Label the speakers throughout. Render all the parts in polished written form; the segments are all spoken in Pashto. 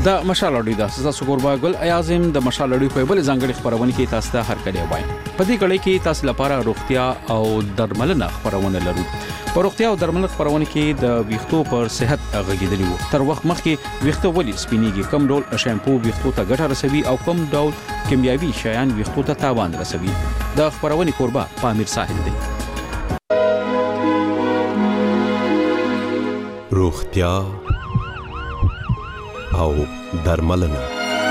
Speaker 1: د مشال اډیو د تاسو قربا ګل اعظم د مشال اډیو په بل ځانګړي خبرونه کې تاسو ته هر کله وایي. په دې کړي کې تاسو لپاره روغتیا او درملنه خبرونه لرو. په روغتیا او درملنه خبرونه کې د ویښتو پر صحت غږیدلی وو. تر وخت مخکې ویښتو ولې سپینیږي، کوم ډول شامپو ویښتو ته ګټه رسوي او کوم ډول کیمیاوي شیان ویښتو ته تاوان رسوي. د خبرونه قربا پامیر ساحل دی.
Speaker 2: روغتیا او درملنه.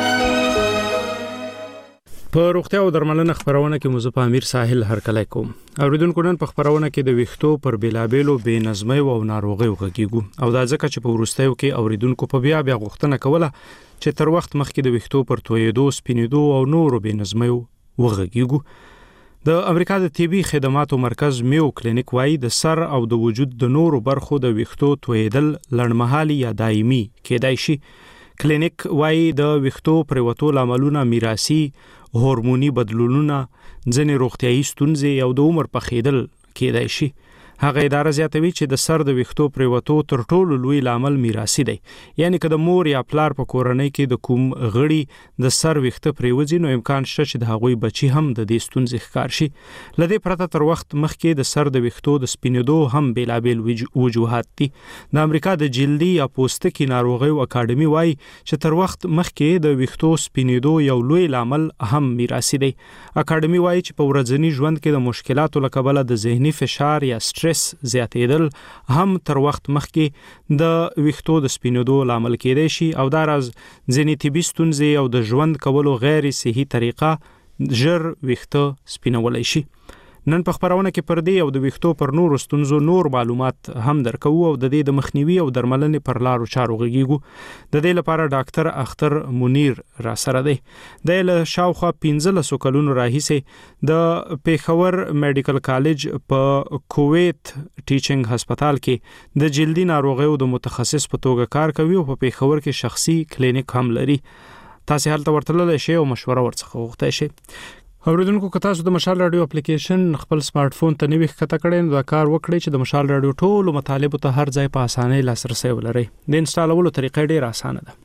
Speaker 3: په روغتیا او درملنه خبرونه کې مزه پامیر ساحل هر کله کوم. اوریدونکو نن په خبرونه کې د ویښتو پر بیلابېلو بې نظمۍ او ناروغیو غږیږو او دا ځکه چې په ورستیو کې اوریدونکو په بیا غوښتنه کوله چې تر وخت مخکې د ویښتو پر تویدو، سپینیدو او نورو بې نظمیو وغږیږو. د امریکا د طبي خدماتو مرکز میو کلینیک وايي د سر او د وجود د نورو برخو د ویښتو تویدل لړمحالي یا دایمي کېدای شي. کلینیک وايي د ویښتو پریوتو لاملونه میراثي، هورموني بدلونونه، ځینې روغتيایي ستونزې او د عمر پخېدل کېدای شي. هغه اداره زیاتوي چې د سر د ویښتو پریوتو تر ټولو لوی لامل میراثي دی. یعنی که د مور یا پلار په کورنۍ کې د کوم غړي د سر ویښته پریوځي نو امکان شته چې د هغوی بچي هم د دې ستونزې ښکار شي. لدې پرته تر وخت مخکې د سر د ویښتو د سپینېدو هم بیلابیل وجوهات دي. د امریکا د جلدي یا پوستکي ناروغیو اکاډمي وايي چې تر وخت مخکې د ویښتو سپینېدو یو لوی لامل هم میراثي دی. اکاډمي وايي چې په ورځني ژوند کې د مشکلاتو له کبله د ذهني فشار یا سټرس زیاتېدل هم تر وخت مخکې د ویښتو د سپینېدو لامل کېدای شي او دا راز ځینې طبي ستونزې او د ژوند کولو غیر صحي طریقه ژر ویښته سپینولی شي. نن په خبرونه کې پر دې او د ویښتو پر نورو ستونزو نور معلومات هم درکوو او د دې د مخنیوي او درملنې پر لارو چارو غږیږو. د دې لپاره ډاکټر اختر منیر را سره دی. د له شاوخوا 15 کلونو راهیسې د پیښور میډیکل کالج په کویت ټیچینګ هسپتال کې د جلدي ناروغیو د متخصص په توګه کار کوي او په پیښور کې شخصي کلینیک هم لري. تاسو هلته ورتللی شئ او مشوره ورڅخه غوښتلی شئ. اوریدونکو که تاسو د مشال رادیو اپلیکیشن خپل سمارټ فون ته نوی ښکته کړئ نو دا کار وکړئ چې د مشال رادیو ټولو مطالبو ته هر ځای په اسانۍ لاسرسی ولرئ. د انسټالولو طریقه ډېره اسانه ده.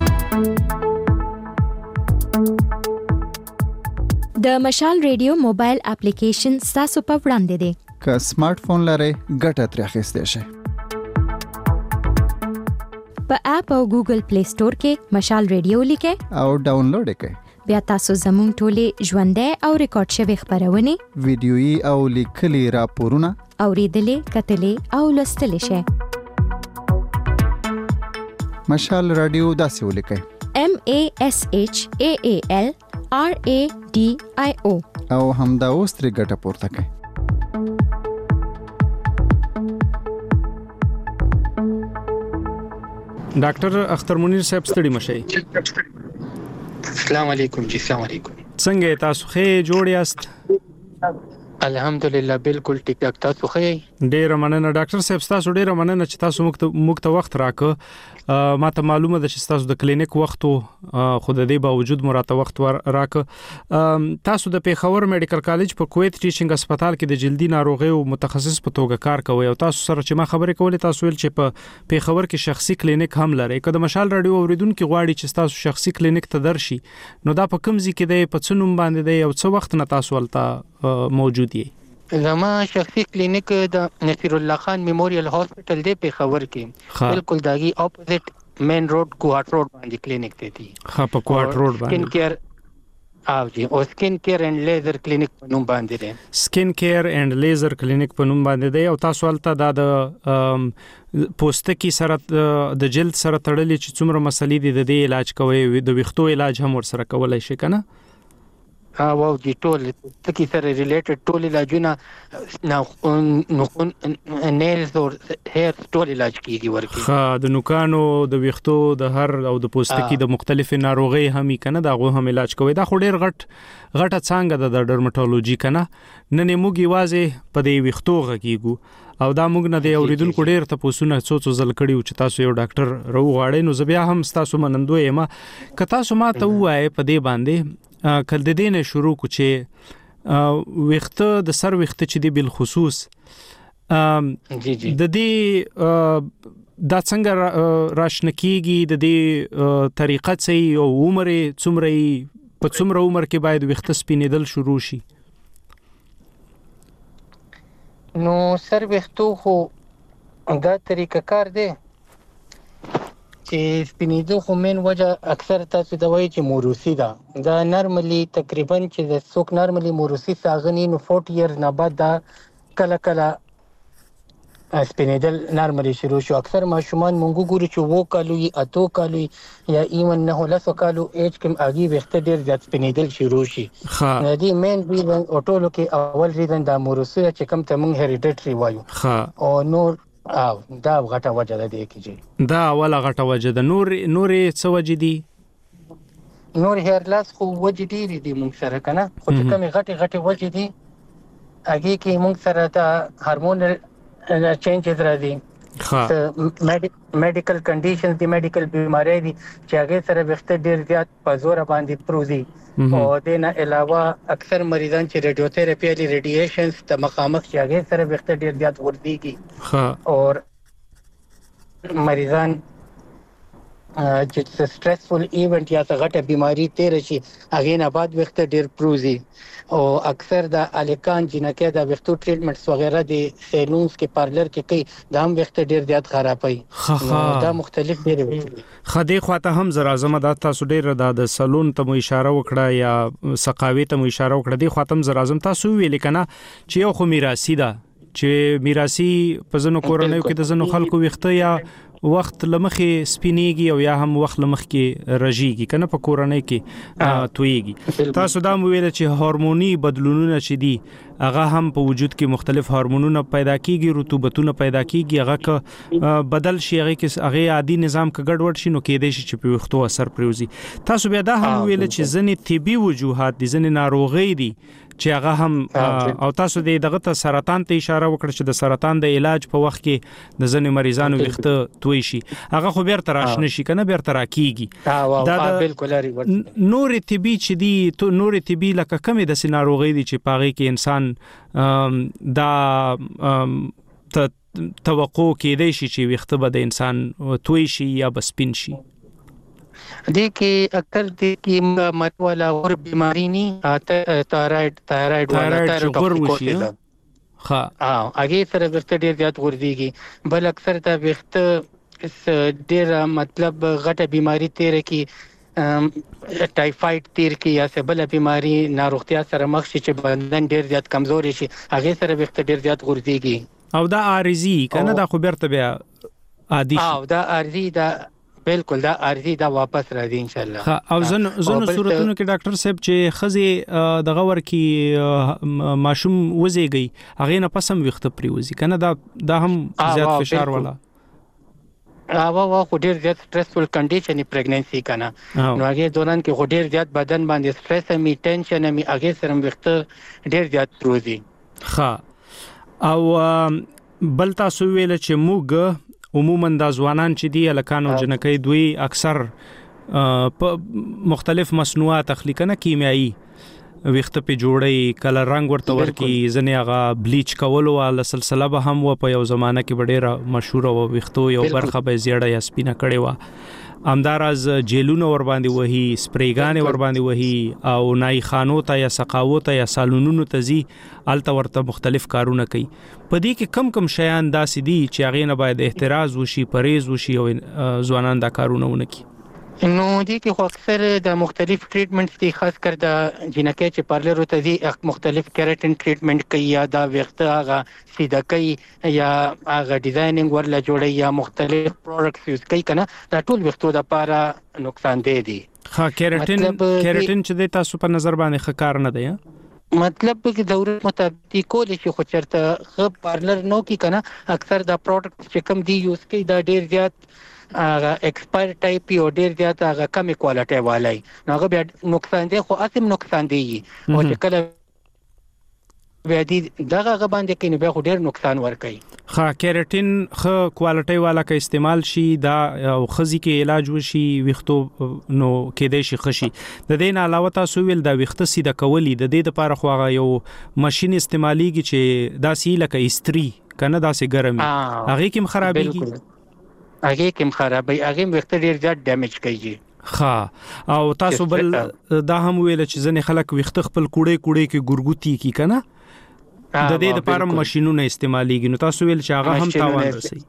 Speaker 4: د مشال رادیو موبایل اپلیکیشن تاسو په وړاندې دی.
Speaker 5: که سمارټ فون لرئ ګټه ترې اخیستی شئ.
Speaker 4: په اپ او ګوګل پلی سٹور کې مشال رادیو لیکئ
Speaker 5: او ډاونلوډ یې کړئ.
Speaker 4: بیا تاسو زموږ ټولې ژوندۍ او ریکارډ شوي خبرونه،
Speaker 5: ویډیويي او لیکلي راپورونه
Speaker 4: اوریدلې، کتلې او لوستلې شئ.
Speaker 5: مشال رادیو داسې ولیکئ: MASHAAL RADIO او همدا اوس ترې ګټه پورته کړئ.
Speaker 3: ډاکټر اختر منیر صاحب ستړي مشئ.
Speaker 6: السلام علیکم جی. السلام علیکم.
Speaker 3: څنګه تاسو ښه جوړ یاست؟
Speaker 6: الحمدلله بالکل ټیک ټاک. تاسو ښه؟
Speaker 3: ډیره مننه ډاکټر صاحب، تاسو ډیره مننه چې تاسو موږ ته وخت راکړ. ما ته معلومه ده چې تاسو د کلینیک وخت خو د دې باوجود مراته وخت راکړ. تاسو د پیښور میډیکل کالج په کویت ټیچینګ هسپتال کې د جلدي ناروغیو متخصص په توګه کار کوي او تاسو سره چې ما خبرې کولې تاسو ویل چې په پیښور کې شخصي کلینیک هم لري. که د مشال رادیو اوریدونکو غواړي چې تاسو شخصي کلینیک ته درشي نو دا په کوم ځای کې دی، په څه نوم باندې دی او څه وخت نه تاسو ولته موجود یې؟
Speaker 6: زما شخصي کلینیک د نصیر الله خان میموریل هاسپټل دی پیښور کې، بالکل داغي اپوزیټ مین روډ کوهاټ روډ باندې کلینیک دی.
Speaker 3: په کوهاټ روډ باندې
Speaker 6: سکین کیر او سکین کیر اینڈ لیزر کلینیک په نوم باندې دی.
Speaker 3: سکین کیر اینڈ لیزر کلینیک په نوم باندې دی او تاسو ولته د پوستکي سره د جلد سره تړلې چې څومره مسلې دي د دې علاج کوي، د ویښتو علاج هم ورسره کولای شي کنه؟
Speaker 6: واو جی ټول تکي سره ریلیټډ ټول علاجونه نیلز او هیر ټول علاج کیږي ورکی.
Speaker 3: د نوکانو، د ویښتو، د هر او د پوستکي د مختلفو ناروغي هم کنه دغه هم علاج کوي. دا خو ډیر غټه څنګه د ډرمټولوژي کنه. نن موږ یوازې په دې ویښتو غږیږو او دا موږ نه دی اوریدونکو ډیر تاسو نه څو ځل کړیو چې تاسو یو ډاکټر راوغواړئ نو زه بیا هم تاسو منندوی یم. که تاسو ما ته وایي په دې باندې کله د دې نه شروع کو چې ویښته د سر ویښته چې دی بل خصوص
Speaker 6: جی
Speaker 3: د دې دا څنګه راشنکیږي د دې طریقه څه او عمر څومره په څومره عمر کې باید وخت سپینېدل شروع شي؟
Speaker 6: نو سر وختو خو دا طریقه کار دی چې سپینېدو خو مین وجه اکثر تاسو دا وایي چې موروثي ده. دا نارملی تقریبا چې د څوک نارملی موروثي ساغني نو 40 ایئرز نه بعد دا کله سپینېدل نارملی شروع شو. اکثر ماشومان مونږ ګورو چې 2 کالو اتو کالو یا ایون نه لسو کالو ایج کې اگي وخت ډیر زیات سپینېدل شروع شي. نو دی مین ریزن او ټولو کې اول ریزن دا موروثي چې کوم ته مونږ هریډیټري وایو او نور دا غټه وجه ده دی کېږي.
Speaker 3: دا اوله غټه وجه ده. نور څه وجه دي؟
Speaker 6: نور هیر لاس خو وجه ډیری دي مونږ سره کنه، خو چې کومه غټه وجه دي اگي کې مونږ سره دا هورمونل چینجز راځي. میډیکل کنډیشنز دي، میډیکل بیماری دي چې هغه سره وخت ډیر زیات په زور باندې پروزي. او د نه علاوه اکثر مریضان چې ریډیوتراپي لري ریډیشنز ته مخامخ چې هغه سره وخت ډیر زیات ورتيږي. او مریضان چې سټرسفل ایونت یا غټه بیماری تیر شي هغه نه بعد وخت ډیر پروزي. او اکثر د الکان جنکه د وختو ټریټمنټس وغیرہ د سیلونز کې پارلر کې کوي دا هم وخت ډیر زیات خرابوي. دا مختلف ډیر وي.
Speaker 3: خدای خواته هم زرا زما د تاسو ډیر د سلون ته مو اشاره وکړه یا سقاوي ته مو اشاره وکړه. دی خواته هم زرا زم تاسو ویل کنه چې یو خو میراثي ده چې میراثي په ځنو کورنیو کې د ځنو خلکو وخت یا وخت لمخې سپینېږي او یا هم وخت لمخې رژيږي کنه په کورنۍ کې تويږي. تاسو دا مو ویل چې هورموني بدلونونه چې دي هغه هم په وجود کې مختلف هورمونونه پیدا کیږي، رطوبتونه پیدا کیږي، هغه بدل شي، هغه عادي نظام کې ګډوډ شي نو کېدای شي چې په وختو اثر پروزي. تاسو بیا دا هم ویل چې ځنې طبي وجوهات دي، ځنې ناروغي دي چې هغه هم او تاسو دغه ته سرطان ته اشاره وکړه چې د سرطان د علاج په وخت کې د ځنې مریضانو وخت توي شي هغه خو بیرته راشنه شي کنه بیرته راکېږي. دا
Speaker 6: بالکل لري.
Speaker 3: نور طبي چې دي نور طبي لکه کومه د ناروغي دي چې پاغي کې انسان دا توقع کېدای شي چې وخت به د انسان توي شي یا بسپین شي.
Speaker 6: دې کې اکثر دې کې متوالا اور بیماری نه تایرايډ ولا تایرايډ هغه سره وخت ډیر زیات ورځيږي. بل اکثر دا وخت ډیر مطلب غټه بیماری تیر کې ټایفاید تیر کې یا څه بل بیماری ناروغتیا سره مخ شي چې بدن ډیر زیات کمزوري شي هغه سره وخت ډیر زیات ورځيږي.
Speaker 3: او دا عارضی کنه دا خو بیرته بیا عادي
Speaker 6: او دا عارضی دا بالکل دا عارضی دا واپس راځي ان شاء الله.
Speaker 3: او زنو صورتونو کې ډاکټر صاحب چې خزي دغه ورکی ماشوم وزيږي هغه نه پسم وخت پریوزي کنه دا هم زیات فشار والا
Speaker 6: هغه خو ډیر زیات سټرسفل کنډیشن پریګننسي کنه نو هغه دوران کې خو ډیر زیات بدن باندې سټرس می ټینشن می هغه سره وخت ډیر زیات پروزي.
Speaker 3: او بل تاسو ویل چې موږ عموما د ځوانان چې دی الکانو جنکې دوی اکثر په مختلف مصنوعات تخلیقنه کیمیایی وخت په جوړي کلر رنگ ورته ورکی ځنه هغه بلیچ کول او سلسله به هم و په یو زمانہ کې ډېره مشهور او وختو یو برخه به زیړه یا سپینه کړي و امدارز جیلونه ور باندې وਹੀ سپریګان ور باندې وਹੀ او نای خانو ته یا سقاوت یا سالونونو ته زی الته ورته مختلف کارونه کوي. په دې کې کم شیان داسې دي چې هغه نه باید احتراز وشي، پرهیز وشي او ځوانان دا کارونه ونه کوي.
Speaker 6: نو دې کې خو اکثر د مختلف ټریټمنټس دي، خاص کر د جنکې چې پارلر ته دي مختلف کیراتین ټریټمنټ کوي یا دا وخت هغه سیده کوي یا هغه ډیزاینینګ ورله جوړي یا مختلف پروډکټس یوز کوي کنه دا ټول وختو د لپاره نقصان دی.
Speaker 3: کیراتین چې د تاسو په نظر باندې ښه کار نه دی
Speaker 6: مطلب کې ضرورت مطابق کول شي خو چرته خ پارلر نو کې کنه اکثر دا پروډکټ چې کم دی یوز کوي دا ډیر زیات هغه ایکسپایر ټایپ یو ډیر زیات هغه کم کوالټي والای نو هغه بیا نقصان دی خو اسیم نقصان دی او چې کله بیا دې دغه باندې کې نو بیا ډیر نقصان ور کوي.
Speaker 3: کیراتین خ کوالټي والا کا استعمال شي دا او خزي کې علاج وشي وختو نو کېدای شي خشي. د دې نه علاوه تاسو ویل دا وخت سیده کولی د دې لپاره خو هغه یو ماشين استعماليږي چې دا سی لکه استری کنه داسې ګرمي هغه کې خرابېږي
Speaker 6: هغه کې خرابې هغه وخت ډیر زیات ډیمیج کوي
Speaker 3: ها او تاسو بل دا هم ویل چې ځنې خلک وخت خپل کوړې کې ګورګوتی کی کنه د دې لپاره ماشينونه استعماليږي نو تاسو ویل چې هغه هم تاوان رسي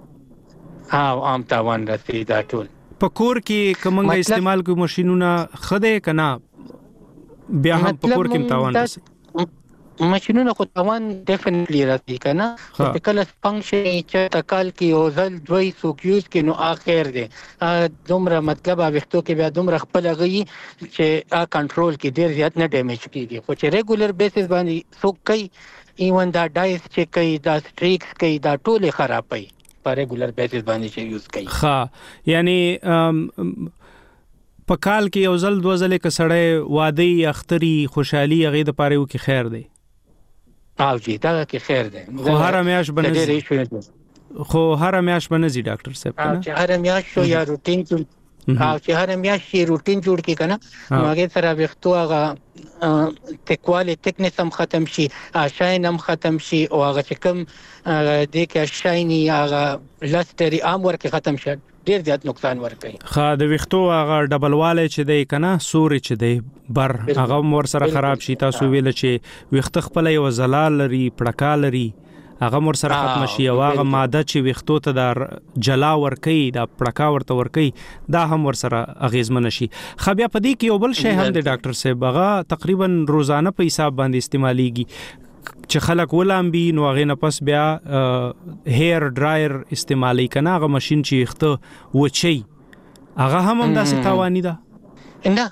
Speaker 6: عام تاوان رسي دا ټول
Speaker 3: په کور کې کومه استعمال کوي ماشينونه خده کنا بیا هم په کور کې تاوان رسي
Speaker 6: ماشينونه خو تاوان ډیفینټلی راځي کنه چې کله فنکشن چې تکال کې او ځل دوی سوکیوز کې نو اخر دي دومره مطلب وختو کې بیا دومره خپل غي چې کنټرول کې ډیر زیات نه ډیمیج کیږي خو چې ریګولر بیسس باندې سوک کوي ایون دا ډایس چې کوي دا سټریکس کوي دا ټول خرابوي په ریګولر بیسس باندې چې یوز کوي
Speaker 3: ها یعنی په کال کې یو ځل دوه ځله کې سړی واده اختری خوشحالي هغه د پاره و کې خیر دی
Speaker 6: او جی دا کې خیر دی
Speaker 3: خو هر میاش بنځي خو هر میاش بنځي ډاکټر صاحب
Speaker 6: کنه چې هر میاش شو یا روټین چې هر میاش شي روټین جوړ کی کنه هغه سره وختو هغه تکواله تکنس هم ختم شي شاین هم ختم شي او هغه چې کوم د کې شایني هغه لستری عام ورکه ختم شي ډیر زیات نقصان ورکړي
Speaker 3: خا د وختو هغه ډبل واله چې دی کنه سوري چې دی بر هغه مور سره خراب شي تاسو ویل چې وخت خپل یو زلال لري پړکا لري هغه مور سره ختم شي او هغه ماده چې وختو ته د جلا ورکي د پړکا ورته ورکي دا هم ور سره اغیزمن شي خو بیا په دې کې یو بل شی هم د ډاکټر صاحب هغه تقریبا روزانه په حساب باندې استعماليږي چې خلک ولامبي نو هغه نه پس بیا هیر ډرایر استعمالي کنه هغه ماشين چې خته وچی هغه هم داسې تاوانی ده
Speaker 6: نه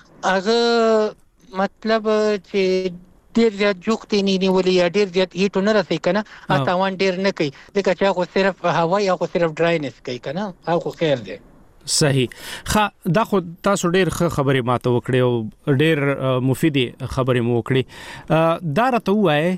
Speaker 6: هغه مطلب چې ډیر زیات جوختي نه نیولې یا ډیر زیات هیټ نه رسي کنه تاوان ډیر نه کوي ځکه چې هغه صرف هوا یا صرف ډراینس کوي کنه هغه خیر دی
Speaker 3: صحیح دا خو تاسو ډیر خبرې ماته وکړې او ډیر مفیدی خبرې مو وکړې دا راته وایي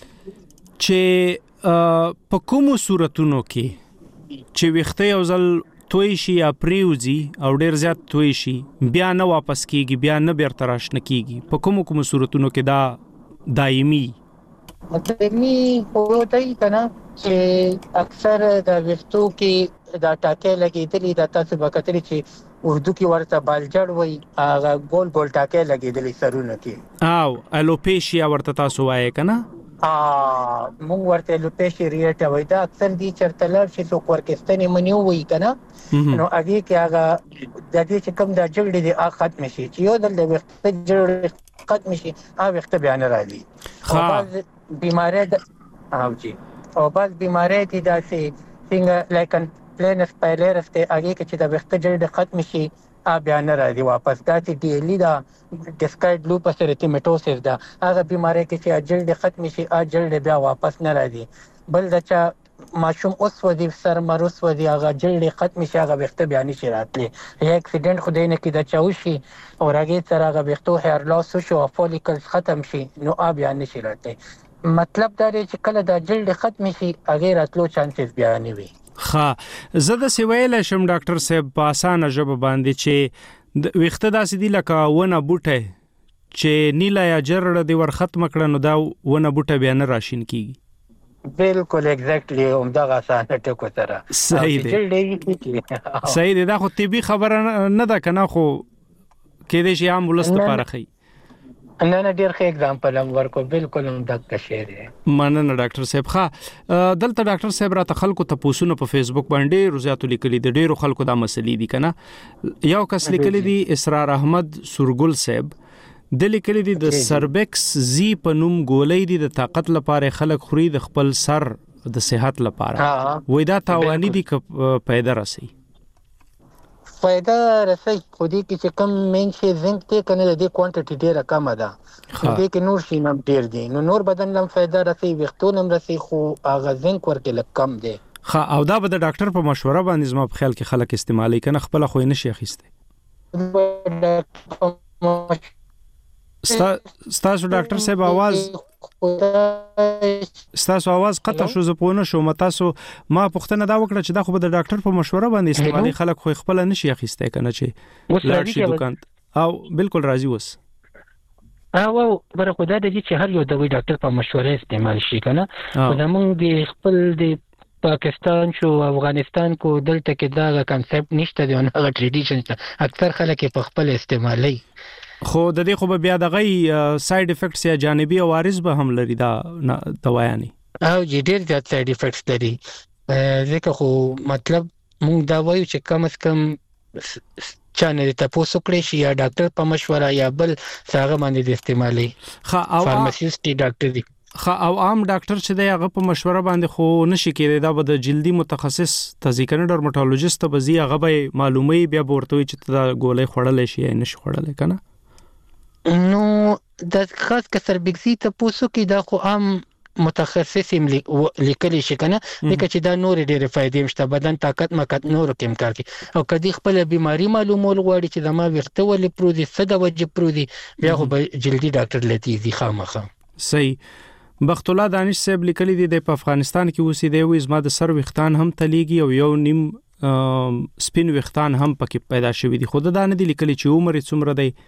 Speaker 3: چې په کومو صورتونو کې چې وخت یو ځل توي شي یا پریوزي او ډیر زیات توي شي بیا نه واپس کیږي بیا نه بیرته راشنه کیږي په کومو صورتونو کې دا دایمي
Speaker 6: دایمي هوتای کنه چې اکثر د وختو کې دا ټاکې لګېدلې د تاسو وکړې چې اردو کې ورته بالجړ وای هغه ګول ګول ټاکې لګېدلې سرونه کې
Speaker 3: او الوپیشیا ورته تاسو وایې کنه
Speaker 6: مونږ ورته لوپیشیا وای دا اکثر دي چرته لار چې څوک ورکستنې منیو وای کنه نو هغه کې هغه د دې چې کوم د جګړې د ختم شي چې یو د وخت جګړې ختم شي هغه وخت بیان راځي او بعض بیماری او جی او بعض بیماری دي داسې څنګه لایکن پلینس پایلرس ته هغه کې چې د وخت جګړې ختم شي بیان راځي واپس دا چې ډیلی دا ډیسکاید لوپس ریتیمیټوسس دا هغه بیماری کې چې اجل ختم شي اجل بیا واپس نه راځي بل دا چې ماشوم اوس ودی سر مروس ودی هغه جل ختم شي هغه وخت بیان شي راتلی یا اکسیډنټ خو دینه کې دا چاوشي او راګي تر هغه وختو هیر لاس شو فولیکلز ختم شي نو بیان نشي راتلی مطلب دا دی چې کله دا جل ختم شي هغه راتلو چانسز بیان وي
Speaker 3: زه د سویل شم ډاکټر صاحب په اسانه ژبه باندې چې وخت داسې دی لکه ونه بوټه چې نیلا یا جرړه دی ور ختم کړه نو دا ونه بوټه بیا نه راشین کیږي
Speaker 6: بالکل ایگزیکټلی همدغه اسانه ټکو سره
Speaker 3: صحیح دی دا خو طبي خبره نه ده کنه خو کې دې شي عام ولست پارخي
Speaker 6: نه ډیر ښه اگزامپل هم ورکو بالکل هم دغه شی دی
Speaker 3: مننه ډاکټر صاحب دلته ډاکټر صاحب راته خلکو ته پوښتنه په فیسبوک باندې روزاتو لیکلي د ډیرو خلکو دا مسلې دي کنه یو کس لیکلي دي اسرار احمد سورګل صاحب د لیکلي دي د سربکس زی په نوم ګولې دي د طاقت لپاره خلک خوري د خپل سر د صحت لپاره وې دا تاوانی دي ک پیدا راسي
Speaker 6: فائدہ رسي خو دې کې چې کم مین شي زنک ته کنه د دې کوانټیټي ډیره کم ده دې کې نور شي نم ډیر دي نو نور بدن لم فائدہ رسي وختونم رسي خو اغه زنک ورته لک کم دي
Speaker 3: او دا به د ډاکټر په مشوره باندې زما په خیال کې خلک استعمالي کنه خپل خو نه شي اخیسته ستاسو ډاکټر صاحب ستاسو आवाज قطع شو زپونه شو تاسو ما پوښتنه دا وکړه چې دا خو به د ډاکټر په مشوره باندې استعمالي خلک خو خپل نشي اخیسته کنه چې لاړ شي دکان او بالکل راضي وس
Speaker 6: او بر خدای دې چې هر یو دوايي ډاکټر په مشوره استعمال شي کنه خو موږ د خپل د پاکستان شو افغانستان کو دلته کې دا کانسپټ نشته دی او هغه ټریډیشن ته اکثر خلک په خپل استعمالي
Speaker 3: خو د دې خو بیا دغه ساید افیکټس یا جانبي عوارض به هم لري دا دوايانې
Speaker 6: او ډېر زیات ساید افیکټس لري ځکه خو مطلب موږ دا وایو چې کم از کم چانه ته پوسو کړی شي یا ډاکټر په مشوره یا بل څنګه باندې د استعمالي فارماسیست ډاکټر دی
Speaker 3: او عام ډاکټر چې دی هغه په مشوره باندې خو نشي کېدای دا به د جلدي متخصص تذکرنه ډرمټالوژیست به زی هغه به معلومي بیا ورته چې دا ګولې خړلې شي یا نشي خړلې کنه
Speaker 6: نو د خاص کسر بګزي ته پوسو کې دا خو عام متخصص لیکلی شي کنه لکه چې دا نور ډېر فائدې مشته بدن طاقت مکت نور کوم کار کوي او کدي خپل بیماری معلومول غواړي چې زما وخته ولې پرودي څه د وجه پرودي بیا خو جلدی ډاکټر لتی دي خامخه
Speaker 3: صحیح بخت الله دانش صاحب لیکلی دی په افغانستان کې اوسې دی وې زما د سر وختان هم تلیږي او یو نیم سپین وختان هم پکې پیدا شوی دي خود دا نه دی لیکلی چې عمر څومره دی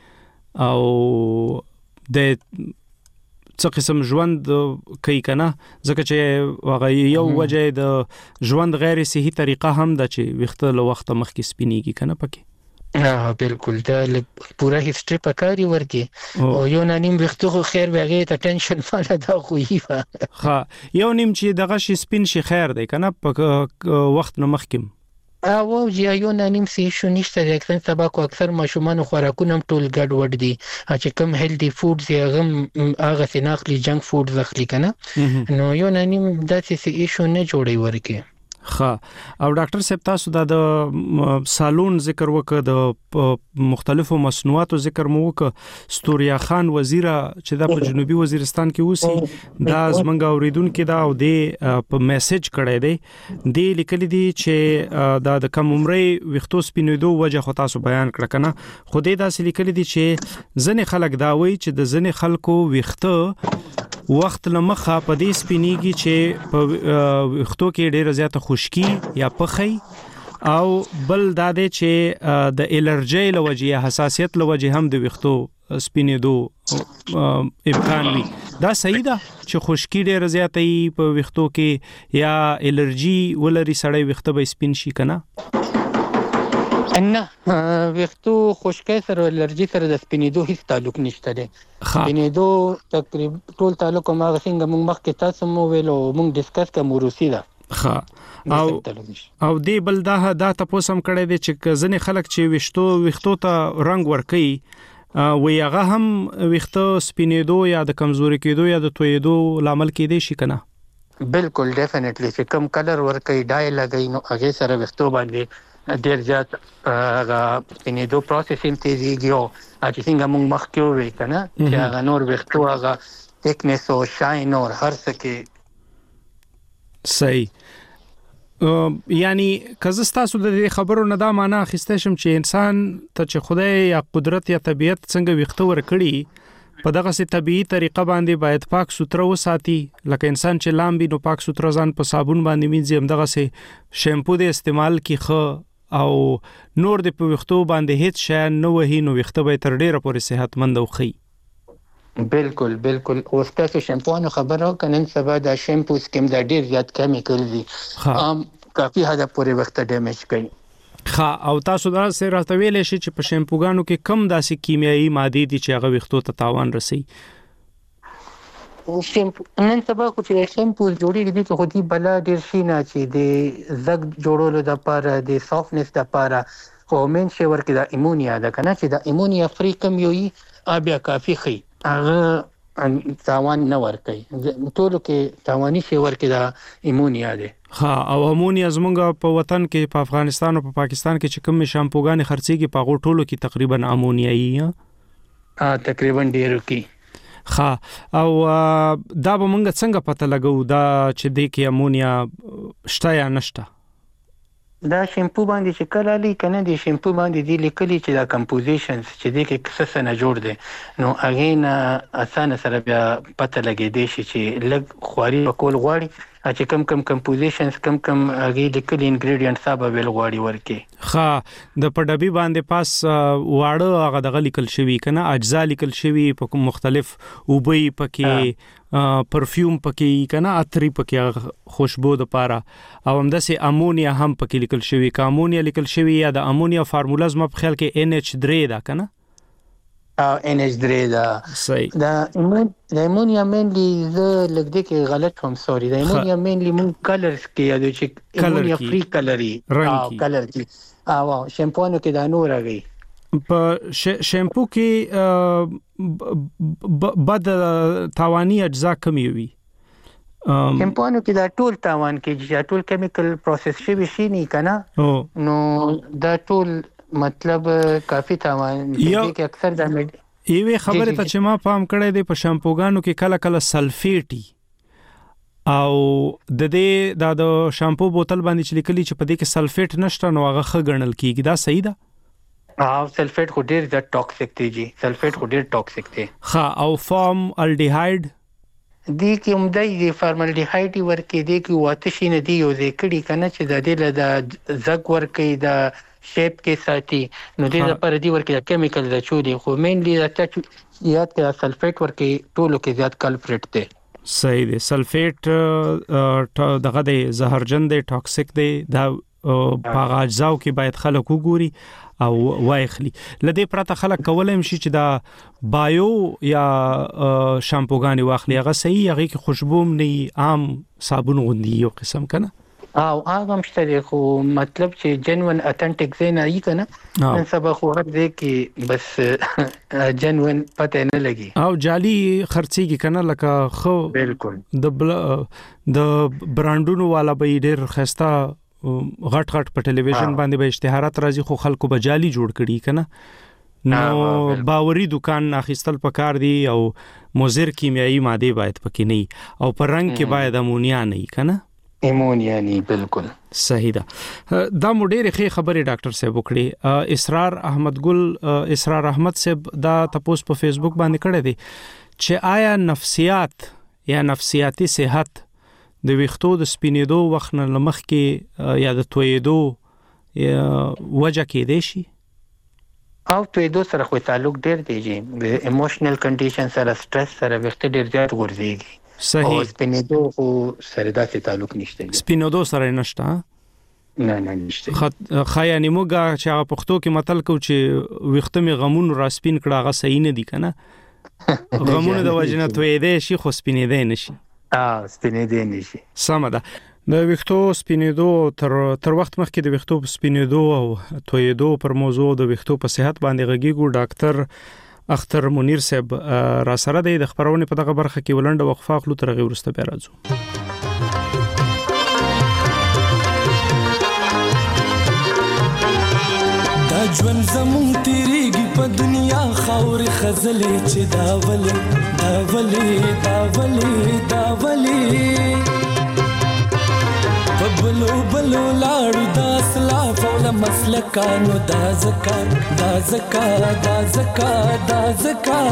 Speaker 3: او د څه قسم ژوند کوي کنه ځکه چې هغه یو وجه د ژوند غیر صحي طریقه هم د چې وخت له وخت مخکې سپینیږي کنه پکې
Speaker 6: بالکل دا پورا هیستوري پکاري ورکی او یو نیم وختو خیر وغه ته ټینشن فاله دا خوې
Speaker 3: ها یو نیم چې دغه شي سپین شي خیر دی کنه په وخت نه مخکې
Speaker 6: او یو نیم سي شو نشته د اکثر تباکو اکثر ماشومان خوراکونه ټول ګډ وډ دي چې کوم هیلدي فودز یې هغه سيناخلي جنک فود زخلي کنه نو یو نیم داسې سي شو نه جوړي ورکی
Speaker 3: ها او ډاکټر صاحب تاسو د سالون ذکر وکړ د مختلفو مصنوعاتو ذکر مو وکړ ستوریا خان وزیر چې د جنوبي وزیرستان کې اوسي دا زمونږ اوریدونکو دا او د په میسج کړی دی د لیکل دي چې د کم عمرې وختو سپینېدو وجه خو تاسو بیان کړ کنه خو دې دا لیکل دي چې ځنې خلک دا وایي چې د ځنې خلکو وخته وخت لمخه په دې سپینیږي چې په وختو کې ډېر زیاته خشکی یا پخی او بل دا دی چې د الرجی لوجه یا حساسیت لوجه هم د وختو سپینېدو امکان وي دا صحیح ده چې خشکی ډېر زیاته په وختو کې یا الرجی ولري سړی وخته به سپین شي کنه
Speaker 6: نه وختو خشکای سره الرجی سره د سپینېدو هیڅ تعلق نشته دی سپینېدو تقریبا ټول تعلق ما څنګه موږ مخکې تاسو مو ویلو موږ ډیسکس کوم روسي دا
Speaker 3: او دی بل دا تاسو هم کړی دی چې ځنې خلک چې وختو ته رنگ ورکي وی هغه هم وخته سپینېدو یا د کمزوري کېدو یا د تویدو لامل کېدی شي کنه
Speaker 6: بالکل ډیفینټلی چې کم کلر ورکي ډای لګي نو هغه سره وختو باندې ډیر زیات هغه سپینېدو پروسس هم تیزیږي او چې څنګه موږ مخکې وې کنه چې هغه نور وختو هغه ټیکنس او شاین او هر څه کې
Speaker 3: صحیح یعنی کزستاسو د خبرو نه دا معنا اخیسته شم چې انسان ته چې خدای یا قدرت یا طبيعت څنګه وختو ورکړي په دغه سي طبيعي طریقه باندې باید پاک سوتره وساتي لکه انسان چې لامبي نو پاک سوتره ځان په صابون باندې مینځي هم دغه سي شیمپو د استعمال کی خو او نور د په وختو باندې هیڅ شی نه وهي نو وخته به تر ډیره پورې صحتمند او خي
Speaker 6: بالکل او تاسو شیمپو نو خبرو کنن سبا دا شیمپو سکم دا ډیر زیات کیمیکل دي کافي حد پورې وخت ډیمیج کوي
Speaker 3: او تاسو دا سره راته ویلې شي چې په شیمپوګانو کې کم داسې کیمیاوي ماده دي چې هغه وختو ته تاوان رسي
Speaker 6: شیمپو نن سبا خو چې شیمپو جوړیږي د خو دې بلا ډیر شي نه چې د زګ جوړولو د لپاره د سافټنس د لپاره خو مين شي ورکې د ایمونیا ده کنه چې د ایمونیا فری کم یوي بیا کافي خي هغه تاوان نه ورکي ټولو کې تاواني شي ورکې د ایمونیا ده
Speaker 3: او امونیا زمونږ په وطن کې په افغانستان او په پاکستان کې چې کوم شامپوګان خرڅيږي په غوټولو کې تقریبا امونیایي
Speaker 6: تقریبا ډیرو کې
Speaker 3: او دا به مونږ څنګه پته لګو دا چې د کې امونیا شته یا نشته
Speaker 6: دا شیمپو باندې چې کله لیکنه دي شیمپو باندې دی لیکلي چې دا کمپوزیشنز چې د کې څه نه جوړ دي نو هغه نه اسانه سره بیا پته لګې دي چې لګ خواري کول غواړي چې کم کمپوزیشنز کم هغه لیکل انګریډینټس هغه ویل غواړي ورکه
Speaker 3: ها د پډبي باندې پاس واړه هغه د لیکل شوی کنه اجزا لیکل شوی په مختلف وبي پکې پرفیوم پکې کنه عطر پکې خوشبو د پاره او همداسې امونیا هم پکې لیکل شوی کامونیا لیکل شوی یا د امونیا فارمولا زما په خیال کې NH3 دا کنه
Speaker 6: NH3 دا
Speaker 3: صحیح
Speaker 6: دا امونیا مینلی ز لګدې کې غلط هم سوري دا امونیا مینلی مون کلرز کې یادو چې امونیا فری کلري کلر کې او شیمپونو کې دا نور راغی
Speaker 3: په شیمپو کې بد توانی اجزا کمی وي
Speaker 6: شیمپونو کې دا ټول تاوان کې چې ټول کیمیکل پروسس شي نه کنه نو دا ټول مطلب کافی تاوان کې اکثر د
Speaker 3: ایوه خبره ته چې ما پام کړی دی په شامپوګانو کې کله سلفیټي او د دې د شامپو بوتل باندې چې لیکلي چې په دې کې سلفیټ نشته نو هغه ښه ګڼل کیږي دا صحیح ده
Speaker 6: سلفیټ خو ډیر د ټاکسیک دی جی سلفیټ خو ډیر ټاکسیک دی
Speaker 3: ها او فارم الډیهاید
Speaker 6: دی کې عمدای دی فارمالډیهاید ورکې دی کې واته شي نه دی یو ځکړي کنه چې د دې له زګ ورکې د شیپ کې ساتي نو دې لپاره دی ورکې کیمیکل د چودي خو مینلی د یاد کې سلفیټ ورکې ټولو کې زیات کلپریټ دی
Speaker 3: صحیح دی سلفیټ دغه د زهرجن دی ټاکسیک دی دا په اجزاو کې باید خلک وګوري او وایخلی لدې پرته خلک کولای شي چې دا بایو یا شامپوګانی واخلي هغه صحیح هغه کې خوشبو نه عام صابون غوندي یو قسم کنه
Speaker 6: او هغه مشته خو مطلب چې جنون اتنټیک زین ای کنه نن سبا خو هر دې کې بس جنون پته نه لګي
Speaker 3: او جعلی خرڅيږي کنه لکه خو
Speaker 6: بالکل
Speaker 3: د برانډونو والا به ډېر خستا غټ په ټلویزیون باندې به اشتهارات راځي خو خلکو به جعلی جوړ کړي کنه نو باوري دکان اخیستل پکار دی او مضر کیمیاوي ماده باید پکې نه او پر رنگ کې باید امونیا نه کنه
Speaker 6: امونیا نه بالکل
Speaker 3: صحیح ده دا مډېره خې خبره ډاکټر صاحب وکړي اسرار احمد صاحب دا تاسو په فیسبوک باندې کړی دی چې آیا نفسیات یا نفسیاتی صحت د ویختو د سپینېدو وخت نه لمخ کې یا د تویدو وجه کې دی شي
Speaker 6: او تویدو سره خو تعلق ډېر دی چې د ایموشنل کنډیشن سره سټرس سره وخت ډېر زیات ورځي
Speaker 3: صحیح
Speaker 6: او سپینېدو خو سره داسې تعلق نشته
Speaker 3: سپینېدو سره نشته
Speaker 6: نه نشته
Speaker 3: خایا نیموګه چې هغه پښتو کې متل کو چې وختمه غمون را سپین کړه هغه صحیح نه دی کنه غمون د وجنه تویدې شي خو سپینېدې نشي
Speaker 6: سپینېدې نشي
Speaker 3: سم ده د وختو سپینېدو تر وخت مخکې د وختو سپینېدو او تویدو پر موضوع د وختو په صحت باندې غږیږو ډاکټر اختر منیر صاحب را سره د خبرونه په دغه برخه کې ولنډه وقفه خلو تر غي ورسته بیا راځو
Speaker 7: دا ژوند زمون تیریږي په دنیا خاور خزلې چې دا ولې بلو لاړو دا اسلاف او مسلکانو دا زکا دا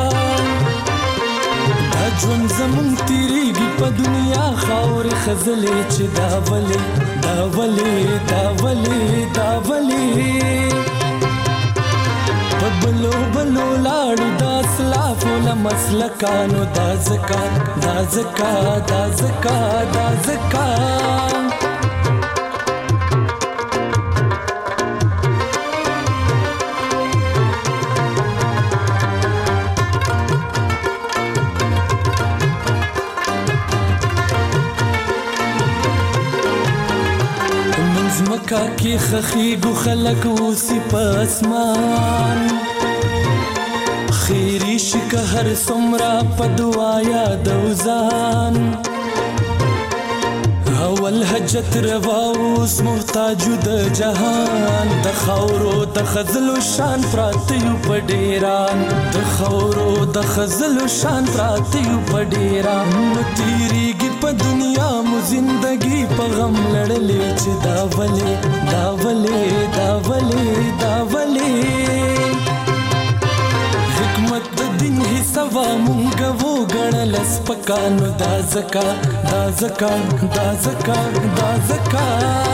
Speaker 7: ژوند زمون تیریږي په دنیا خاور خزلې چې دا ولې بلو لاړو دا اسلاف او مسلکانو دا زکا مکا کی خخیگو خلق اوسی پا اسمان خیری شکه هر سمرا پا دعایا دوزان اول حجت رواوس محتاجو د جهان د خاورو د خزلو شان پراتیو په ډیران د خاورو د خزلو شان پراتیو په ډیران نو تیریږي په دنیا مو زندگی په غم لړلې چې دا ولې حکمت د دین حصہ روا مونږ وو غړل سپکانو دا زکا دا زکا دا زکا دا زکا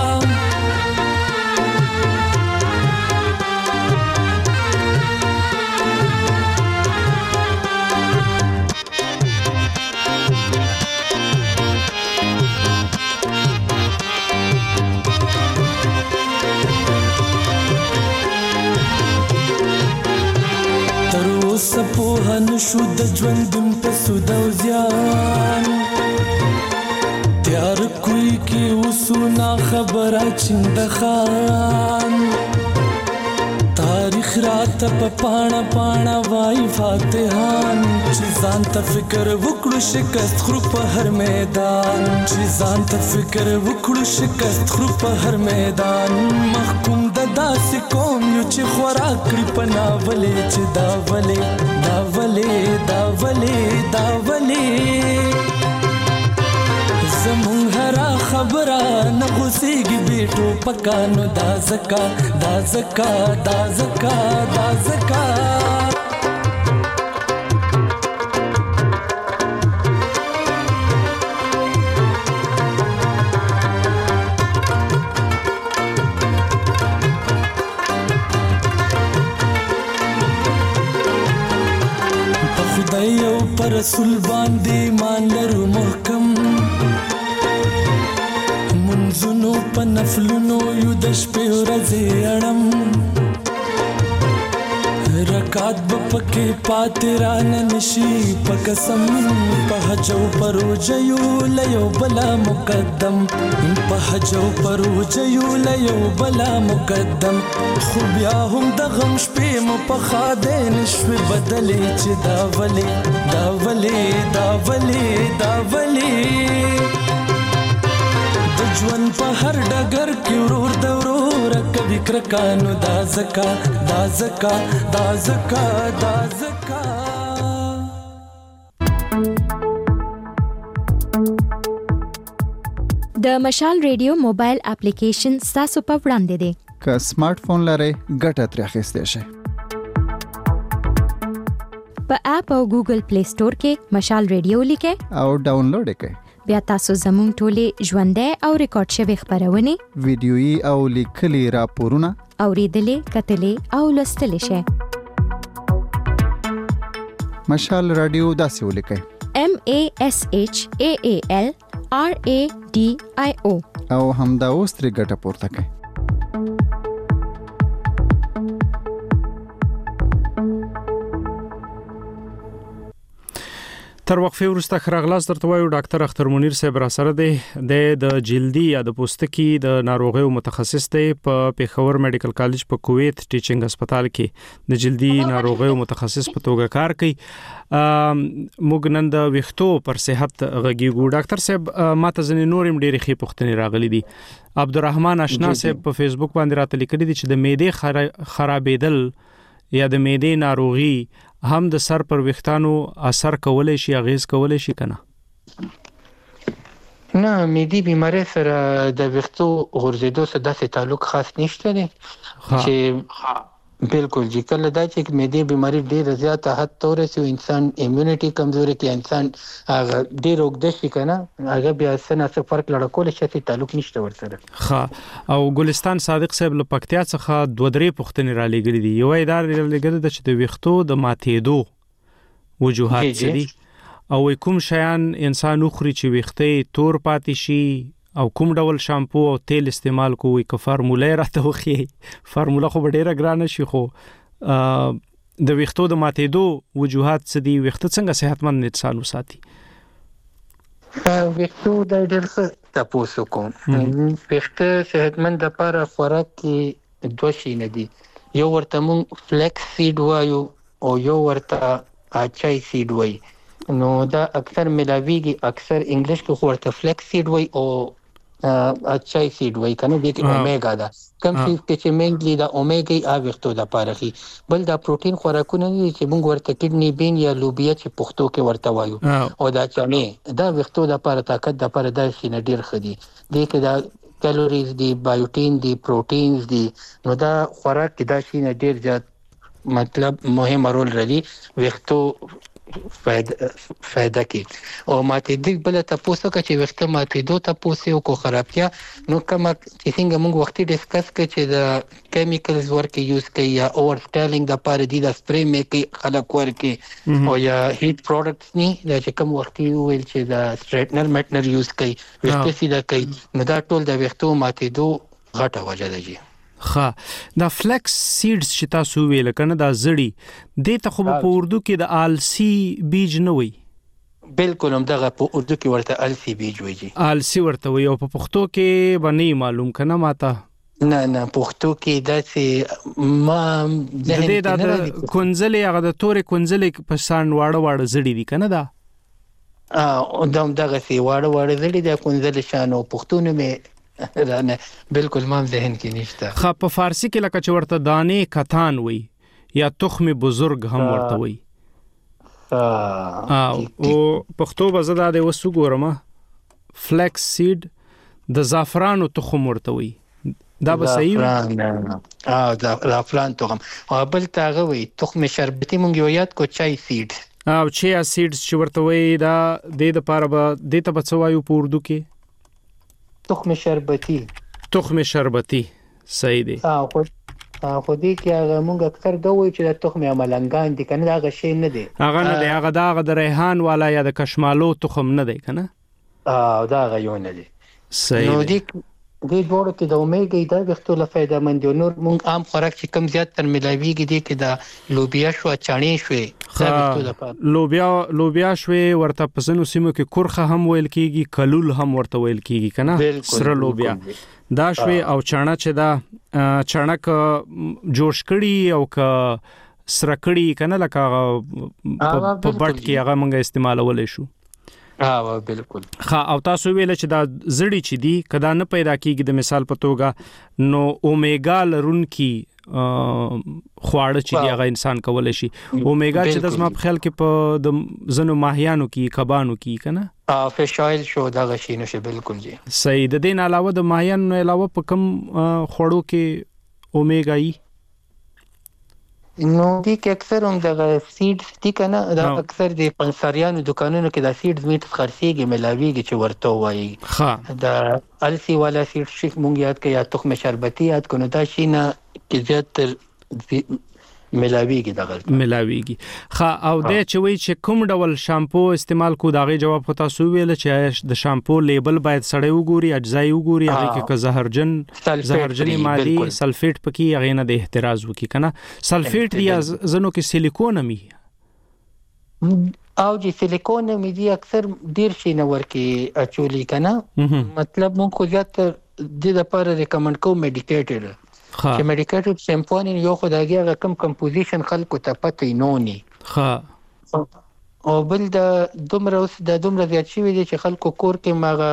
Speaker 7: سپوهن شو د ژوندون په سود او زیان تیار کوي کی وسونا خبره چند خان تاریخ رات په پاڼه پاڼه وای فاتحان چې ځان ته فکر وکړو شکست خرو په هر میدان چې ځان ته فکر وکړو شکست خرو په هر میدان محکوم د داسې قوم یو چې خوراک کړي په ناولې چې دا ولې دا ولې دا ولې دا ولې زمون هرا خبره نه غوسیږي بیٹو پکانو دا زکا دا زکا دا زکا دا زکا خدای او پر رسول باندې مان لرو محکم منځونو په نفلونو یو د شپې ورځې اړم رکعت به پکې پاتې رانه نشي په قسم په حج او په روژه یو له یو بلا مقدم په حج او په روژه یو له یو بلا مقدم خو بیا هم د غم شپې مو په خادې نشوې بدلې چې دا ولې دا ولې دا ولې دا ولې ژوند په هر ډګر کې ورور د ورور کبي کرکانو دا زکا دا زکا دا زکا دا زکا
Speaker 4: د مشال ریډیو موبایل اپلیکیشن تاسو په وړاندې دی
Speaker 5: که سمارټ فون لرئ ګټه ترې اخیستی شئ
Speaker 4: په اپ او ګوګل پلی سٹور کې مشال ریډیو لیکئ
Speaker 5: او ډاونلوډ یې کړئ
Speaker 4: بیا تاسو زموږ ټولې ژوندۍ او ریکارډ شوی خبرونه
Speaker 5: ویډیويي او لیکلي راپورونه
Speaker 4: اوریدلې کتلې او لوستلې شئ
Speaker 5: مشال رادیو داسې ولیکئ
Speaker 4: MASHAAL RADIO
Speaker 5: او همدا اوس ترې ګټه پورته کړئ
Speaker 3: تر وقفه وروسته خراغلاس درته وایو ډاکټر اختر منیر صاحب را سره دی د جلدی یا د پوستکي د ناروغیو متخصص دی په پیښور میډیکل کالج په کویت ټیچینګ هسپتال کې د جلدی ناروغیو متخصص په توګه کار کوي موږ نن د ویښتو پر صحت غږیږو ډاکټر صاحب ماته ځنې نورم ډېرې ښې پوښتنې راغلي دي عبدالرحمن آشنا صاحب په فیسبوک باندې راته لیکلي دي چې د معدې خرابېدل یا د معدې ناروغي هم د سر پر ویښتانو اثر کولای شي اغیز کولای شي کنه
Speaker 6: نه معدې بیماری سره د ویښتو غورځېدو سره داسې تعلق خاص نشته دی چې بالکل چې کله دا چې معدې بیماری ډېره زیاته حد ته ورسي انسان ایمونټي کمزوري کې انسان هغه ډېر اوږده شي کنه هغه بیا څه فرق لړ کول شي تعلق نشته ورسره
Speaker 3: او ګلستان صادق صاحب له پکتیا څخه 2-3 پوښتنې را لګلې دي یو ادار لګل د چې د ویښتو د ماتېدو وجوهات څه دي او کوم شیان انسان خوري چې ویښتې تور پاتې شي او کوم ډول شامپو او تیل استعمال کوي که فارموله راته وخی فارموله خو ډیره ګرانه شي خو د ویښتو د ماتېدو وجوهات څه دي ویښته څنګه صحتمند انسان وساتي
Speaker 6: ویښتو د ډېر څه تاسو کوم ویښته صحتمند لپاره خوراک کې دوه شي نه دي یو ورته مون فلیکس سیډ وایو او یو ورته اچای سیډ وایي نو دا اکثر ملاویږي اکثر انګلیش کې ورته فلیکس سیډ وایي او اچای سیډ وایي کنه د اومیګا دا کم چې مینګلی دا اومیګا ای ویښتو د پارخي بل دا پروتین خوراکونه دي چې موږ ورته کډنی بین یا لوبیا چې پښتو کې ورته وایو او دا چانه دا ویښتو د لپاره طاقت د لپاره د شینه ډیر خدي دي کې دا کیلوریز دي بایوټین دي پروتینز دي نو دا خوراک کې دا شینه ډیر زیات مطلب مهم رول لري ویښتو فائدہ کوي او ماته د بل تاسو چې وخت ماته دوه تاسو کو خرابتیا نو کوم چې څنګه موږ وخت ډیسکس کړ چې د کیمیکلز ورکه یوز کوي یا اوور سټایلینګ د پاره دي د سپری میک خلک ورکه او یا هیټ پروډکټس نه د چې کوم وخت ویل چې د سټریټنر میټنر یوز کوي وخت سیده کوي نو دا ټول د وختو ماته دوه غټه وجه ده جی.
Speaker 3: دا فلیکس سیډز چې تاسو ویل کنه دا زړی د ته خو په اردو کې د آلسی بیج نه وي.
Speaker 6: بالکل هم دغه په اردو کې ورته آلسی بیج وي جی.
Speaker 3: آلسی ورته وي او په پښتو کې باندې معلوم کنه ماته
Speaker 6: نه پښتو کې داسې ما
Speaker 3: د کونځلې هغه د تورې کونځلې په سان واړه زړی دي کنه دا
Speaker 6: او دغه سی واړه زړی د کونځلې شان او پښتو نه رانه بالکل مام ذهن کې نشته.
Speaker 3: خا په فارسی کې لکه چې ورته دانې کتان وي یا تخم بزرگ هم ورته وي. او پښتو بزدا د وسو ګورما فلیکس سیډ د زعفرانو تخم ورته وي. دا به صحیح
Speaker 6: دا زعفران تخم او بل تاغه وي تخم شربتي مونږ یو یاد کو چای سیډ
Speaker 3: او چیا سیډز چې ورته وي دا د لپاره به د ته بچوایو په اردو کې
Speaker 6: تخم شربتی صحیح دی.
Speaker 3: خو
Speaker 6: دې کې هغه مونږ اکثر دا وایو چې د تخم عملنګان دي کنه دا شی نه دی
Speaker 3: هغه نه دی هغه د ریحان والا یا د کشمالو تخم نه دی کنه
Speaker 6: دا غيو نه دی
Speaker 3: صحیح.
Speaker 6: نو دې ډوړو کې د اومیګا دا وختو له فائدہ مند نور مونږ عام خوراک چې کم زیات تر ملاویږي دي کې دا لوبیا شو چانې شوې
Speaker 3: لوبیا شوې ورته پسنو سیمو کې کورخه هم ویل کیږي کلول هم ورته ویل کیږي کنه سره لوبیا دا شوې او چاڼه چې دا چاڼک جوش کړي او ک سره کړي کنه لکه په بټ کې هغه مونږه استعمالولې شو.
Speaker 6: بالکل.
Speaker 3: او تاسو ویل چې دا زړی چې دی کدا نه پیدا کیږي د مثال په توګه نو اومیګا لرونکي خواړه چې دی هغه انسان کولای شي اومیګا چې د زما په خیال کې په د زنو ماهیانو کې کبانو کې کنه
Speaker 6: فش آیل شو دا غشي نشه بالکل جی
Speaker 3: صحیح. د دین علاوه د ماهیانو علاوه په کم خوړو کې اومیګا ای
Speaker 6: نو دي کې اکثر هم د سیډز دي کنه دا اکثر د پنساریانو دکانونو کې د سیډز میټ خرڅيږي ملاويږي چې ورته وایي دا السی والا سیډ شیک مونږ یاد کې یا تخم شربتي یاد کنه دا شي نه کې زیات ملاویږي دغه
Speaker 3: ملاویږي. او د چوي چې کوم ډول شامپو استعمال کو داغه جواب خو تاسو ویل چې د شامپو لیبل باید سړی وګوري اجزای وګوري هغه کې زهرجن مادي سلفیټ پکې هغه نه د احتراز وکي کنه سلفیټ یا زنو کې سیلیکون می
Speaker 6: او چې سیلیکون می دي اکثر ډیر شي نه ورکی اچولي کنه مطلب مونږ خو زیات د لپاره ریکمند کوم میډیکیټر چې میډیکیټر شیمپو نه یو خدایي هغه کم کمپوزیشن خلکو ته پته نه ني او بل د دومره زیات شي وي چې خلکو کور کې ماغه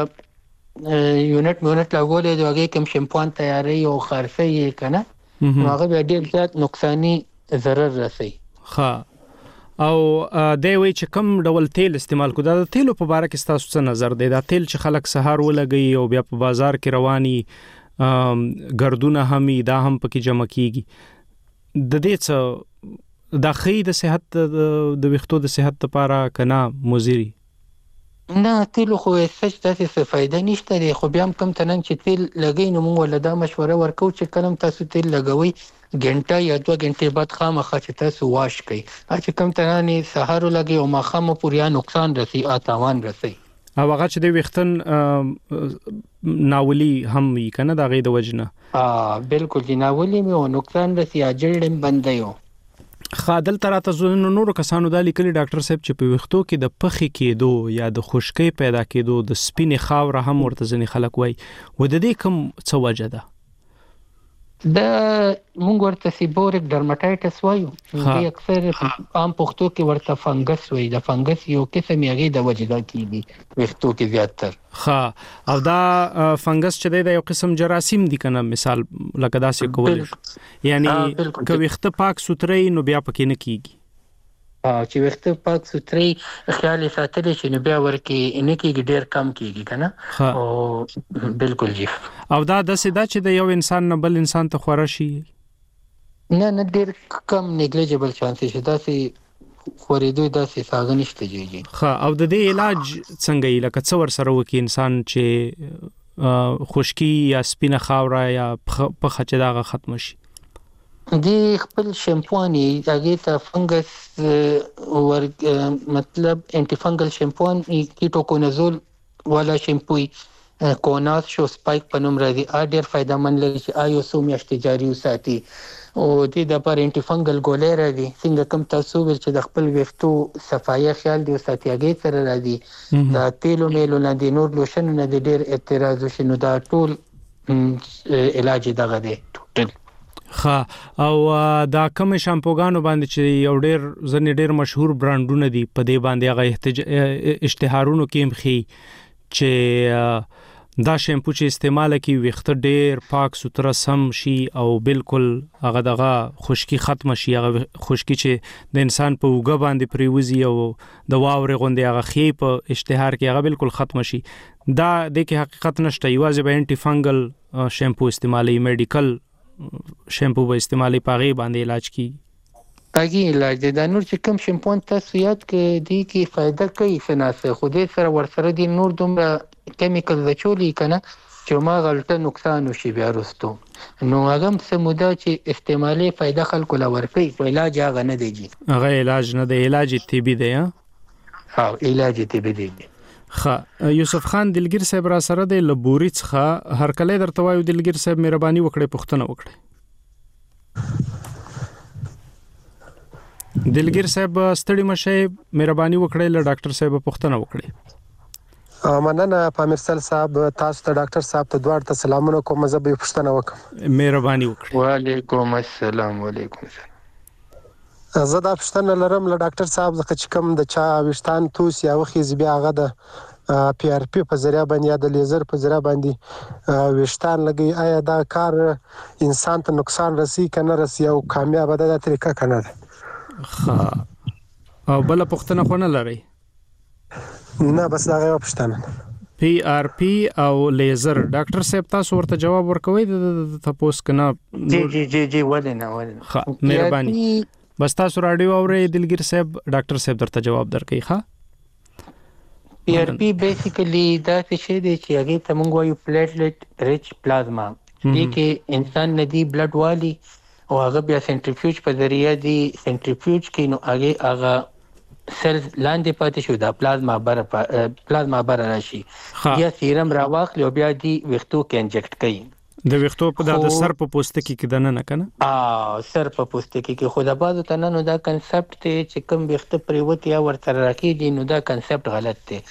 Speaker 6: یونټ لاګولې د هغه کم شیمپو تیاری او خرڅي کنه هغه به ډیر زیات نقصانی ضرر رسي.
Speaker 3: او د وی چې کم ډول تیل استعمال کو دا تیلو په اړه کې تاسو څه نظر دی دا تیل چې خلک سهار ولګي او بیا په بازار کې رواني ګردونه هم دا هم پکې جمع کیږي د دې څه د خې د صحت د وختو د صحت لپاره کنا مضری
Speaker 6: نه تیل خو هیڅ څه فائدہ نشته دی خو بیا هم کم تنن چې تیل لګی نو موږ ولدا مشوره ورکو چې کلم تاسو تیل لګوي غنټه یا 2 غنټې بعد خامخا چې تاسو واش کړئ چې کم تنن سحر لګي او ماخامه پوریا نقصان رسي تاوان رسي
Speaker 3: او هغه چې د وختن ناولي هم وی کنه دا غي د وجنه
Speaker 6: بالکل دی ناولي مې او نقصان رسي اجړم بنديو.
Speaker 3: خادل تراته زونه نور کسانو د لیکلي ډاکټر صاحب چې په وختو کې د پخې کېدو یا د خشکۍ پیدا کېدو د سپینې خاور هم ورته ځنې خلک وای و د دې کوم څه وجه ده
Speaker 6: د مونږ ورته سیبورک ډرماټایټس وایو چې اکثر عام پښتو کې ورته فنګس وایي د فنګس یو قسم یې د وجدا کیږي وختو کې زیاتره
Speaker 3: او دا فنګس چې د یو قسم جراثیم دي کنه مثال لکه داسې کول یعنی که وخت پاک سوتري نو بیا پکې نه کیږي
Speaker 6: چې وخت پاک سوتري خیال ساتل شي نو بیا ورکی ان کې ډیر کم کیږي کنه او بالکل جی
Speaker 3: او دا د سدا چې د یو انسان نه بل انسان ته خورا شي
Speaker 6: نه ډیر کم نیګلیجبل چانس شي دا سي خورېدو داسې ساغه نشته جی.
Speaker 3: ها او د دې علاج څنګه یې لکه څور سره وکي انسان چې خشکی یا سپینه خاوره یا په خچ داغه ختم شي؟
Speaker 6: دی خپل شیمپوانی هغه ته فنګس مطلب انټي فنګل شیمپوان کیټوکونازول والا شیمپوی کوناس شو سپایک په نوم راځي ډېر فائدمن لري چې آیو سو میاشتې جاری وساتي او دې د پر انټي فنګل ګولې راځي څنګه کوم تاسو ول چې د خپل ویښتو صفایي خیال دی وساتي هغه سره راځي دا تیلو میلو نه دی نور لوشن نه دی ډېر اعتراض وشنو دا ټول علاج دغه دی ټول.
Speaker 3: ها او دا کوم شامپوګانو باندې چې یو ډېر ځنې ډېر مشهور برانډونه دي په دې باندې هغه اشتهارونو کې مخې چې دا شیمپو چې استعمال کی وخت ډېر پاک ستره سم شي او بالکل هغه دغه خشکی ختم شي هغه خشکی چې د انسان په وګه باندې پریوزي او د واورې غوندې هغه خې په اشتهار کې هغه بالکل ختم شي دا د کې حقیقت نشته یوازې به انټي فنګل شیمپو استعمالي میډیکل شیمپو به استعمالي پاغي باندې علاج کی
Speaker 6: اګي علاج دی دا نور چې کوم شیمپو تاسو یاد کې دی کې فائدہ کوي سناسه خو دې سره ورسره دي نور دومره کیمیکل وچولي کنه چې ما غلطه نقصان وشي بیا رستو نو هغه سمودا چې استعمالي فائدہ خلکو لا ورکي علاج هغه نه دیږي
Speaker 3: هغه علاج نه دی علاج طبي دی
Speaker 6: ها علاج طبي دی.
Speaker 3: خا یوسف خان دلګر صاحب را سره د لبوري څخه هر کله درته وایو دلګر صاحب مهرباني وکړئ پښتنه وکړئ. دلګر صاحب ستړي مشه مهرباني وکړئ له ډاکټر صاحب پښتنه وکړئ.
Speaker 8: مننه پامیرسل صاحب تاسو ته ډاکټر صاحب ته دوار ته سلامونه کوم زه به پښتنه وکم.
Speaker 6: مهرباني وکړئ. وعلیکم السلام. وعلیکم السلام.
Speaker 8: زه دا پښتنه لرم له ډاکټر صاحب ځکه چې کوم د چا وشتان توس یا وخیز بیا هغه د پی آر پی په ذریعہ باندې یا د لیزر په ذریعہ باندې وشتان لګي آیا دا کار انسان ته نقصان رسي کنه رسي او کامیاب ده د طریقه کنه ده؟
Speaker 3: ها او بل پښتنه خو نه لري؟
Speaker 8: نه بس دا غو پښتنه
Speaker 3: پی آر پی او لیزر ډاکټر صاحب تاسو ورته جواب ورکوي د تاسو کنه؟
Speaker 6: جی ولنه
Speaker 3: ها مهرباني بس تاسو رادیو اورئ دلګر صاحب ډاکټر صاحب درته جواب درکړي. ها
Speaker 6: پی آر پی بیسیکلی دا څه دی چې هغه ته موږ وایو پلیټلیټ ریچ پلازما دې کې انسان ندی بلډ والی او هغه بیا سنټریفیوج په ذریعہ دی سنټریفیوج کې نو هغه سیلز لاندې پاتې شو دا پلازما بر راشي یا سیرم راواخلي او بیا دی وختو کې انجکټ کوي
Speaker 3: د وختو په د سر په پوستکی کې دنه نه کنه
Speaker 6: سر په پوستکی کې خو د بازو ته نو دا کنسپټ ته چې کوم وخت پریوت یا ورته راکېږي نو دا کنسپټ غلط دی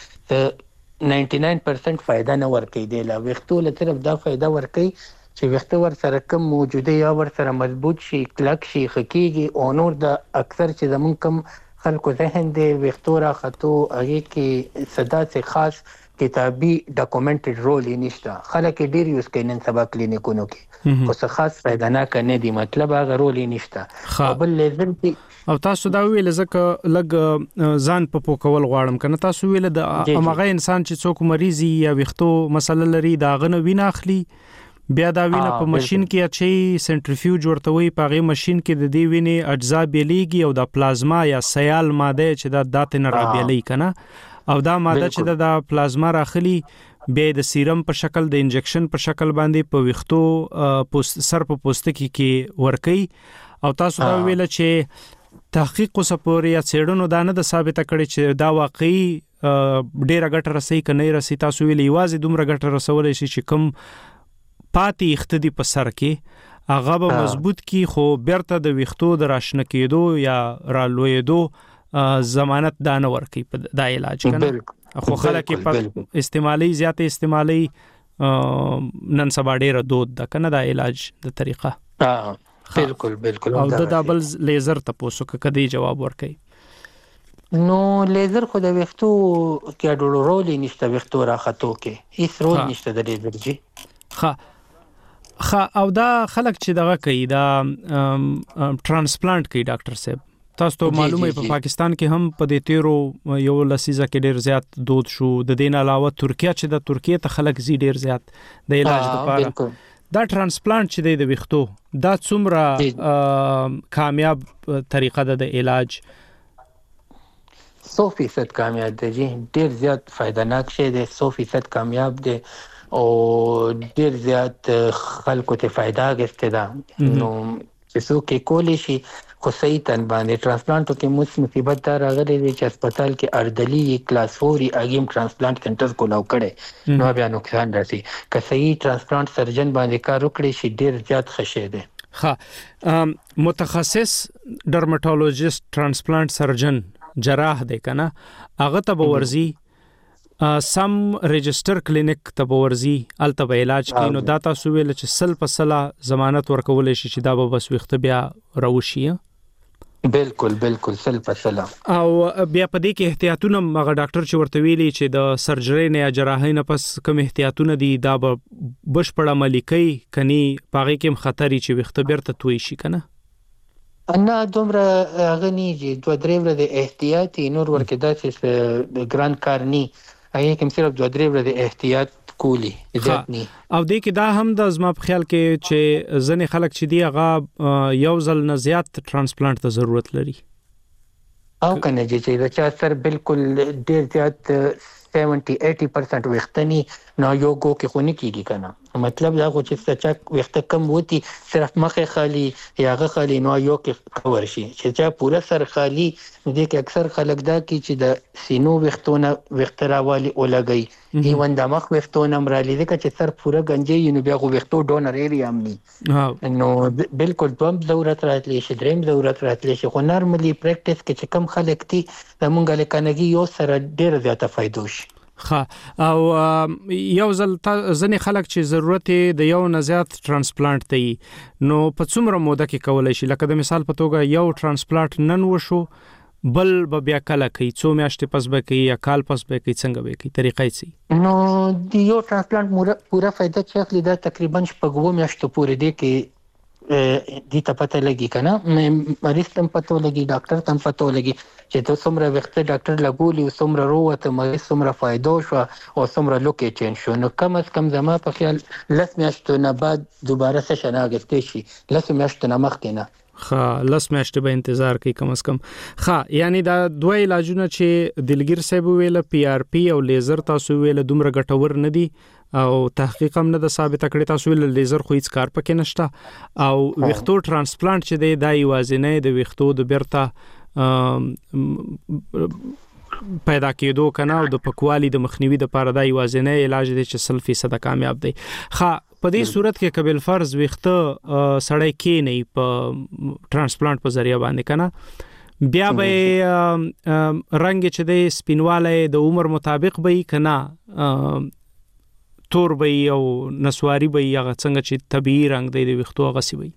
Speaker 6: ته 99% فائدہ نه ورکې دی لا وختو له طرف دا فائدہ ورکې چې وخت ور سره کوم موجوده یا ور سره مضبوط شي کلک شي خکېږي او نور د اکثر چې زمون کوم خلکو ذهن دی وختو را خطو هغه کې صدا سے خاص کتابي ډاکومنټډ رول یې نشته خلک ډیر یوز کوي نن سبا کلینیکونو کې خو څه خاص فائدہ نه کنه دی مطلب هغه رول یې نشته بل لیزر کې
Speaker 3: او تاسو دا ویل زکه لګ ځان په پوکول غواړم کنه تاسو ویل د امغه انسان چې څوک مریضي یا وختو مسله لري دا غنه وینه اخلي بیا دا وینه په ماشين کې اچي سنټریفیوج ورته وي په ماشين کې د دې وینې اجزا بیلېږي او د پلازما یا سیال ماده چې دا دات نه را بیلې کنه او دا ماده چې د پلازما راخلي بیا د سیرم په شکل د انجکشن په شکل باندې په وختو سر په پوستکی کې ورکي او تاسو دا ویل چې تحقیق وسپوري یا څېړنو دا نه د ثابته کړي چې دا واقعي ډیره ګټه رسي کنه رسي تاسو ویل یوازې دومره ګټه رسولای شي چې کوم پاتې اختدي په سر کې هغه به مضبوط کی خو بیرته د وختو د راشنه کېدو یا رالوېدو ضمانت دانه ورکي په دا علاج کنه خو خلک په استعمالي زیات استعمالي نن سبا ډیره دود د کنه دا علاج د طریقه
Speaker 6: بالکل
Speaker 3: او د ډبل لیزر تاسو کدی جواب ورکي
Speaker 6: نو لیزر خو د وختو کې ډول رول نشته وختو راخته کې هیڅ رول نشته د لیزر جی
Speaker 3: او دا خلک چې دغه کوي دا ترانسپلانت کوي ډاکټر صاحب تاسو ته معلومه په پاکستان کې هم په دې تیرو یو لسیزه کې ډیر زیات دود شو د دین علاوه ترکیه چې د ترکیه ته خلک زی ډیر زیات د علاج لپاره دا ترانسپلانت چې د وختو دا څومره کامیاب طریقه ده د علاج
Speaker 6: 100% کامیاب دی جی، ډیر زیات فائدناک شی دی، 100% کامیاب دی او ډیر زیات خلکو ته فائدہ غسته ده. نو چې څوک کولی شي خو صحیح تن باندې ترانسپلانټو کې مصیبت دا راغلی دی چې هسپتال کې اردلی کلاس 4 اګیم ترانسپلانټ سنټر کولاو کړي نو بیا نقصان راځي. که صحیح ترانسپلانټ سرجن باندې کار وکړي شي ډیر زیات خشه دی.
Speaker 3: ها متخصص ډرمټولوژیست ترانسپلانټ سرجن جراح دی کنه هغه ته ورزي سم ريجستر کلینیک ته ورزي الته علاج کینو دا تاسو ویل چې سل په سلا ضمانت ورکول شي چې دا به بس وخت بیا راوشي.
Speaker 6: بالکل سل په سلا.
Speaker 3: او بیا په دې کې احتیاطونه مغه ډاکټر چې ورته ویلي چې د سرجری نه یا جراحۍ نه پس کوم احتیاطونه دي دا به بشپړه ملکی کني پاغي کې خطرې چې وخت بیرته توي شي کنه.
Speaker 6: انا دومره غني چې 2-3 ورځې احتیاطي نور ورکه دا چې د ګران کارني اې کوم صرف 2-3 ورځې احتیاط کولی ځات ني.
Speaker 3: او دې کې دا هم د زما په خیال کې چې ځنې خلک چې دی هغه یو ځل نه زیات ترانسپلانټ ته ضرورت لري
Speaker 6: او کنه چې دا چا سر بالکل ډیر زیات 70-80% وختنی نو یو کو کې خونی کیږي کنه. مطلب دا خو چې څه وخت کم وتی صرف مخه خالی یاغه خالی نو یو کې کور شي چې چا پورا سر خالی دې کې اکثر خلک دا کی چې د سینو وختونه وختراوالي ولګي ایون د مخ وختونه مرالي دې چې سر پورا گنجي نو بیا خو وختو ډونر ایریا امني نو بالکل دوم ضرورت راتلی شي دریم ضرورت راتلی شي خو نارملی پریکټیس کې چې کم خلک دي د مونږه لکنګي یو سره ډیر زیاته فائدو شي.
Speaker 3: او یو ځل ځنې خلک چې ضرورت د یو نه زیات ترانسپلانټ دی نو په څومره موده کې کولای شي لکه د مثال په توګه یو ترانسپلانټ نن وشو بل بیا کله کوي څو میاشتې پس به کوي یا کال پس به کوي څنګه به کوي طریقې سي
Speaker 6: نو د یو ترانسپلانټ پورا فائدہ چې اخلي دا تقریبا شپږ میاشتو پورې دی کې دي ته پته لګي کنه مریض تم پته لګي ډاکټر تم پته لګي چې ته څومره وخت ډاکټر لګولي او څومره روته مریض څومره فائدو شو او څومره لوکي چینج شو نو کم از کم زما په خیال لس میاشتو نه بعد دوباره سشن اگستې شي لس میاشتو نه مخکې نه
Speaker 3: لس میاشتې به انتظار کوي کم از کم. یعنی دا دوه علاجونه چې دلګیر صاحب ویل پی آر پی او لیزر تاسو ویل دومره ګټور نه دي او تحقیق هم نه د ثابت کړی تاسو ویل لیزر خو هیڅ کار پکې نشته او وختو ترانسپلانټ چې دی د یوازینې د وختو د بیرته پیدا کېدو کنه او د پکوالي د مخنیوي د لپاره د یوازینې علاج دی چې 100% کامیاب دی. په دې صورت کې قبل فرض وخته سړی کې نه په ترانسپلانټ په ذریعہ باندې کنه بیا به رنگ چې د سپینواله د عمر مطابق به کنه تور به او نسواری به هغه څنګه چې طبيعي رنگ دی د وختو غسی وي.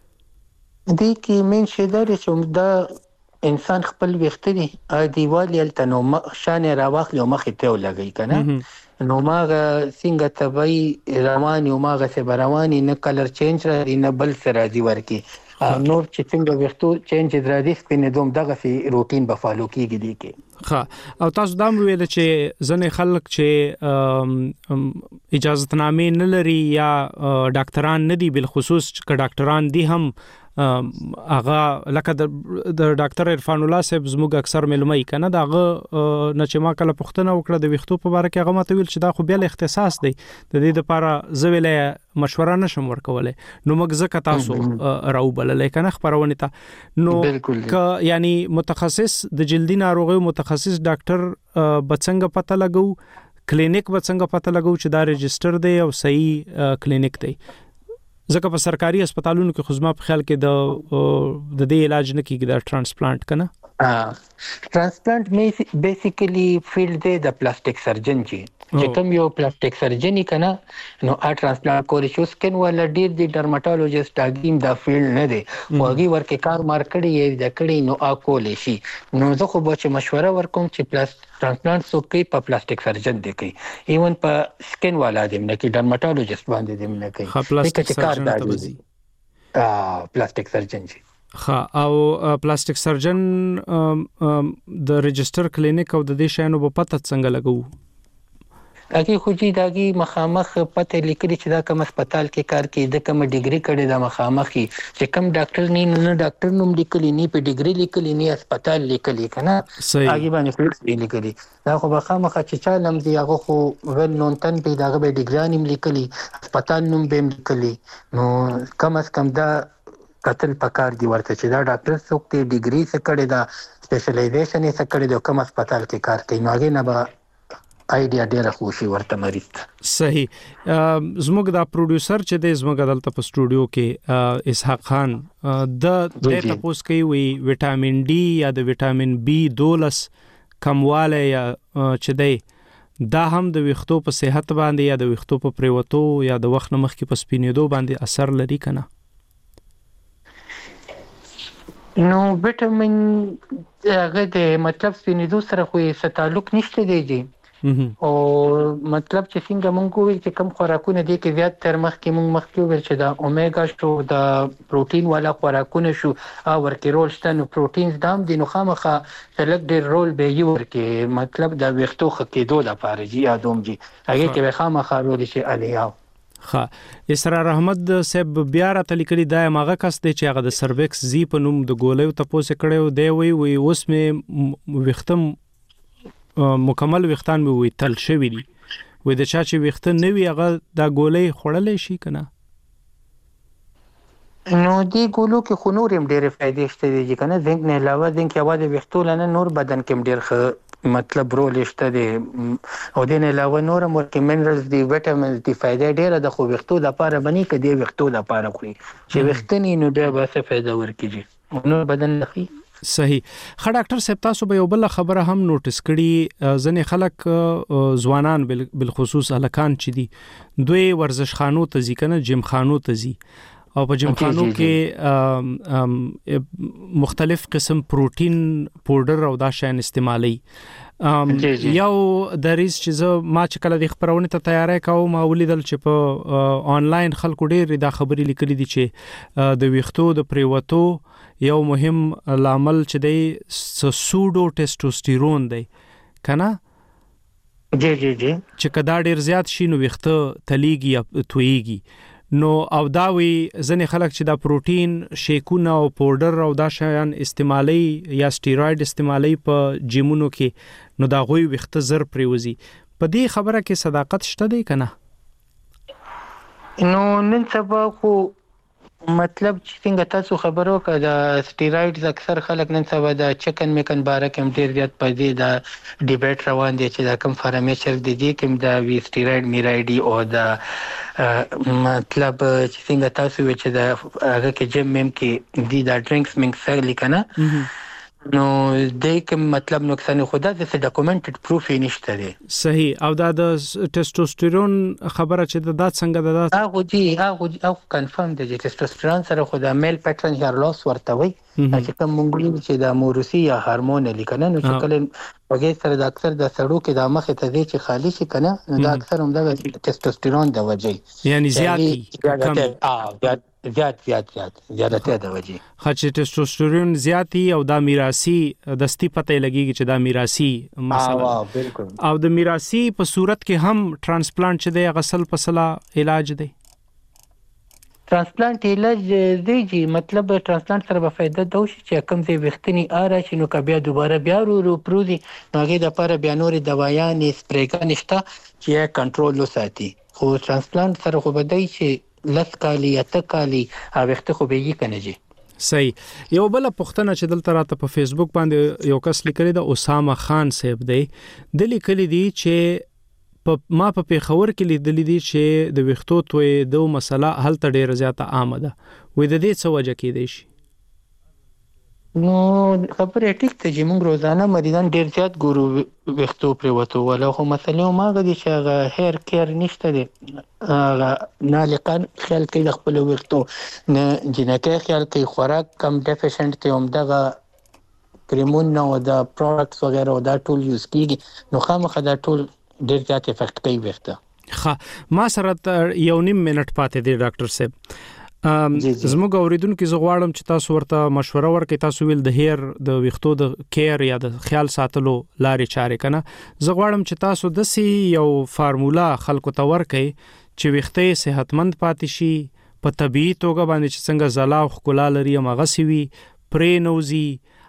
Speaker 6: دې کې من شیدار چې دا انسان خپل وخت دی دیوالي التنو شان راواخلی او مخې ته ولګي کنه نو ماغه څنګه طبيعي رواني او ماغه سه رواني نه کلر چینج را نه بل سره دی ورکی نور چې څنګه وختو چینج درادي سپینې دوم دغه سي روټین به فالو کیږي دی کې.
Speaker 3: او تاسو دا ویل چې ځنې خلک چې اجازهتنامې نه لري یا ډاکټران نه دي بل خصوص ک ډاکټران دي هم هغه لکه د ډاکټر عرفان الله صاحب زموږ اکثر معلومه کنه داغه نه چې ما کله پښتنه وکړه د وختو په اړه کې هغه ماته ویل چې دا خو بیا اختصاص دی د دې لپاره زویلې مشوره نشم ورکوله نو موږ زکه تاسو راو بللې کنه خبرونه ته نو ک یعنی متخصص د جلدی ناروغي متخصص ډاکټر بڅنګ پته لګو کلینیک بڅنګ پته لګو چې دا ريجستر دی او صحیح کلینیک دی ځکه په سرکاري هسپتالونو کې خدمت په خیال کې د دې علاج نه کیږي د ترانسپلانټ کنه
Speaker 6: ترانسپلانټ بیسیکلی فیلډ دی د پلاستیک سرجن چې کوم یو پلاستیک سرجن کنه نو ترانسپلانټ کولی شو سکن ولا ډیر دی ډرمټولوژیست اګیم دا فیلډ نه دی واغي ورکه کار مار کړی د کړی نو کولی شي نو زه خو به مشوره ورکوم چې ترانسپلانټ سو کوي په پلاستیک سرجن دی کوي ایون په سکن والا دی نه کې ډرمټولوژیست باندې دی نه کوي
Speaker 3: پلاستیک سرجن ته
Speaker 6: پلاستیک سرجن
Speaker 3: او پلاستیک سرجن د ريجستر کلینیک او د دې شانو په پته څنګه لګو
Speaker 6: هغه خو چې داګي مخامخ پته لیکلي چې دا کوم هسپتال کې کار کوي د کوم ډیګري کړي د مخامخي چې کوم ډاکټر نه ډاکټر نوم لیکلي نه په ډیګري لیکلي نه هسپتال لیکلي کنه هغه باندې لیکلي دا خو مخامخ چې چا نوم دی هغه خو ول نون تن په دغه به ډیګري نوم لیکلي هسپتال نوم به لیکلي نو کم از کم دا قتل پکار دی ورته چې دا ډاکټر څوک دی ډیګري څخه کړي دا سپیشلایزیشن یې څخه کړي د کوم هسپتال کې کار کوي نو هغه نه به آیډیا ډیره خوشي ورته مریض
Speaker 3: صحیح زموږ دا پروډوسر چې د زموږ دلته په سټوډیو کې اسحاق خان د تاسو کوي وی وټامین ډي یا د وټامین B12 کمواله یا چې دی دا هم د ویښتو په صحت باندې یا د ویښتو په پریوتو یا د وخت نمخ کې په سپینېدو باندې اثر لري کنه
Speaker 6: نو وټامین هغه د مطلب سپینېدو سره خو یې تعلق نشته دی او مطلب چې څنګه مونږ کوی چې کم خوراکونه دي کې زیات تر مخ کې مونږ مخکې ویل چې دا اومیګا شو د پروتین والا خوراکونه شو او ورکې رول شته نو پروتینز دام دي نو خامخا سلګ ډیر رول به یو ورکې مطلب دا ویختو خکېدو لپاره جی یادوم جی هغه کې خامخا رول شي الیاو
Speaker 3: ها اسرار احمد صاحب بیا را تلیکلی دا ماغه کس دی چې هغه د سرویکس زی په نوم د ګولیو تاسو کړو دی وی اوس مې وختم مکمل وختان مې وی تل شوی دی وې د چا چې وخت نه وی هغه دا ګولې خړلې شي کنه
Speaker 6: نو دی ګولو کې خو نور هم ډېر فائدې شته دي کنه زنګ نه علاوه زنګ کې اواز وختو لنه نور بدن کې ډېر مطلب رول شته دي او دین علاوه نور هم ورکې منرالز دي وټامینز دي فائدې ډېر د خو وختو د لپاره بني کې دی وختو د لپاره خوري چې وختنی نو بیا به څه فائدہ ورکړي نو بدن لخي
Speaker 3: صحیح خا ډاکټر صاحب تاسو به یو بل خبره هم نوټس کړي ځنې خلک ځوانان بالخصوص الکان چې دي دوی ورزش خانو ته ځي کنه جیم خانو ته ځي او په جیم خانو کې مختلف قسم پروتین پاوډر او دا شین استعمالي یو د ریس چې ما چې کله د خبرونه ته تیاری کوم ما ولیدل چې په آنلاین خلکو ډېر دا خبرې لیکلي دي چې د ویختو د پریوتو یو مهم لامل چې دی سودو ټیسټوسټیرون دی کنه
Speaker 6: جی
Speaker 3: چې کدا ډیر زیات شي نو ویخته تلیږي یا تویږي نو او دا وی ځنې خلک چې دا پروتین شیکونه او پاوډر او دا شیان استعمالي یا سټیروید استعمالي په جیمونو کې نو دا غوي ویخته زر پریوزي په دې خبره کې صداقت شته دی کنه
Speaker 6: نو نن سبا خو مطلب چې څنګه تاسو خبرو کړه د سټیرویډز اکثر خلک نن سبا د چکن میکن باره کې ډیر زیات پدې د ډیبیټ روان دي چې دا کوم فارمیچر دي کوم دا وی سټیرویډ میرایډي او د مطلب چې څنګه تاسو چې دا هغه کې جیم مم کې دي دا ډرینکس منګ سره لیکنه نو دې کوم مطلب نقصان خدا د ډاکومنټډ پروف نشته دی
Speaker 3: صحیح او دا د ټیسټوسټیرون خبره چې دا څنګه دا
Speaker 6: هغه کنفرم دی چې ټیسټوسټیرون سره خدا میل پیټرن هیر لاس ورته وي چې کوم مونږ چې د موروثي یا هورمون لیکنه نو چې کله وګړي سره د اکثر د سړو کې د مخه ته دي چې خالی شي کنه نو دا اکثر هم د ټیسټوسټیرون د وجې
Speaker 3: یعنی زیاتی
Speaker 6: زیادته د وجې
Speaker 3: خاصه ټیسټوسټیرون زیاتی او دا میراثي دستی پته لګيږي چې دا میراثي مسله
Speaker 6: بالکل
Speaker 3: او د میراثي په صورت کې هم ترانسپلانت چې د غسل پسلا علاج دی
Speaker 6: ترانسپلانت علاج دی مطلب ترانسپلانت سره به فائدہ دوشي چې کوم ځای وختنی آره چې نو بیا دوباره بیا رو پروزي هغه د لپاره بیا نورې دوايانې سپریګان نشته چې کنټرول وساتي خو ترانسپلانت سره خو بدای چې لس کالی یا تکالی او وخت خو به یې کنه جی
Speaker 3: صحیح یو بل پښتنه چې دلته راته په فیسبوک باندې یو کس لیکلی دا اسامه خان صاحب دی د لیکلی دی چې ما په پیښور کې لیدلی دی چې د وختو توې د مسله حل ته ډیره زیاته عامه ده وې د دې څه وجه کې دی شي
Speaker 6: نو خبره ټیک ته چې موږ روزانه مریضان ډیر زیات ګورو وختو پر وته ولا خو مسله ما غدي چې هغه هیر کیر نشته دي نه لکان خیال کوي د خپل وختو نه جنکه خیال کوي خوراک کم ډیفیشنټ ته هم دغه کریمون نو د پروډکټس وغیرہ دا ټول یوز کیږي نو خامخا دا ټول ډیر زیات افیکټ کوي وخته
Speaker 3: ما سره یو نیم منټ پاتې دی ډاکټر صاحب زموږ اوریدونکو زه غواړم چې تاسو ورته مشوره ورکړئ. تاسو ویل د هیر د ویښتو د کیر یا د خیال ساتلو لارې چارې کنه، زه غواړم چې تاسو د سی یو فارمولا خلکو ته ورکړئ چې ویښتې صحتمند پاتې شي په طبيعي توګه باندې چې څنګه زلا او ښکلا لري هغه سی وي، پرې نوزي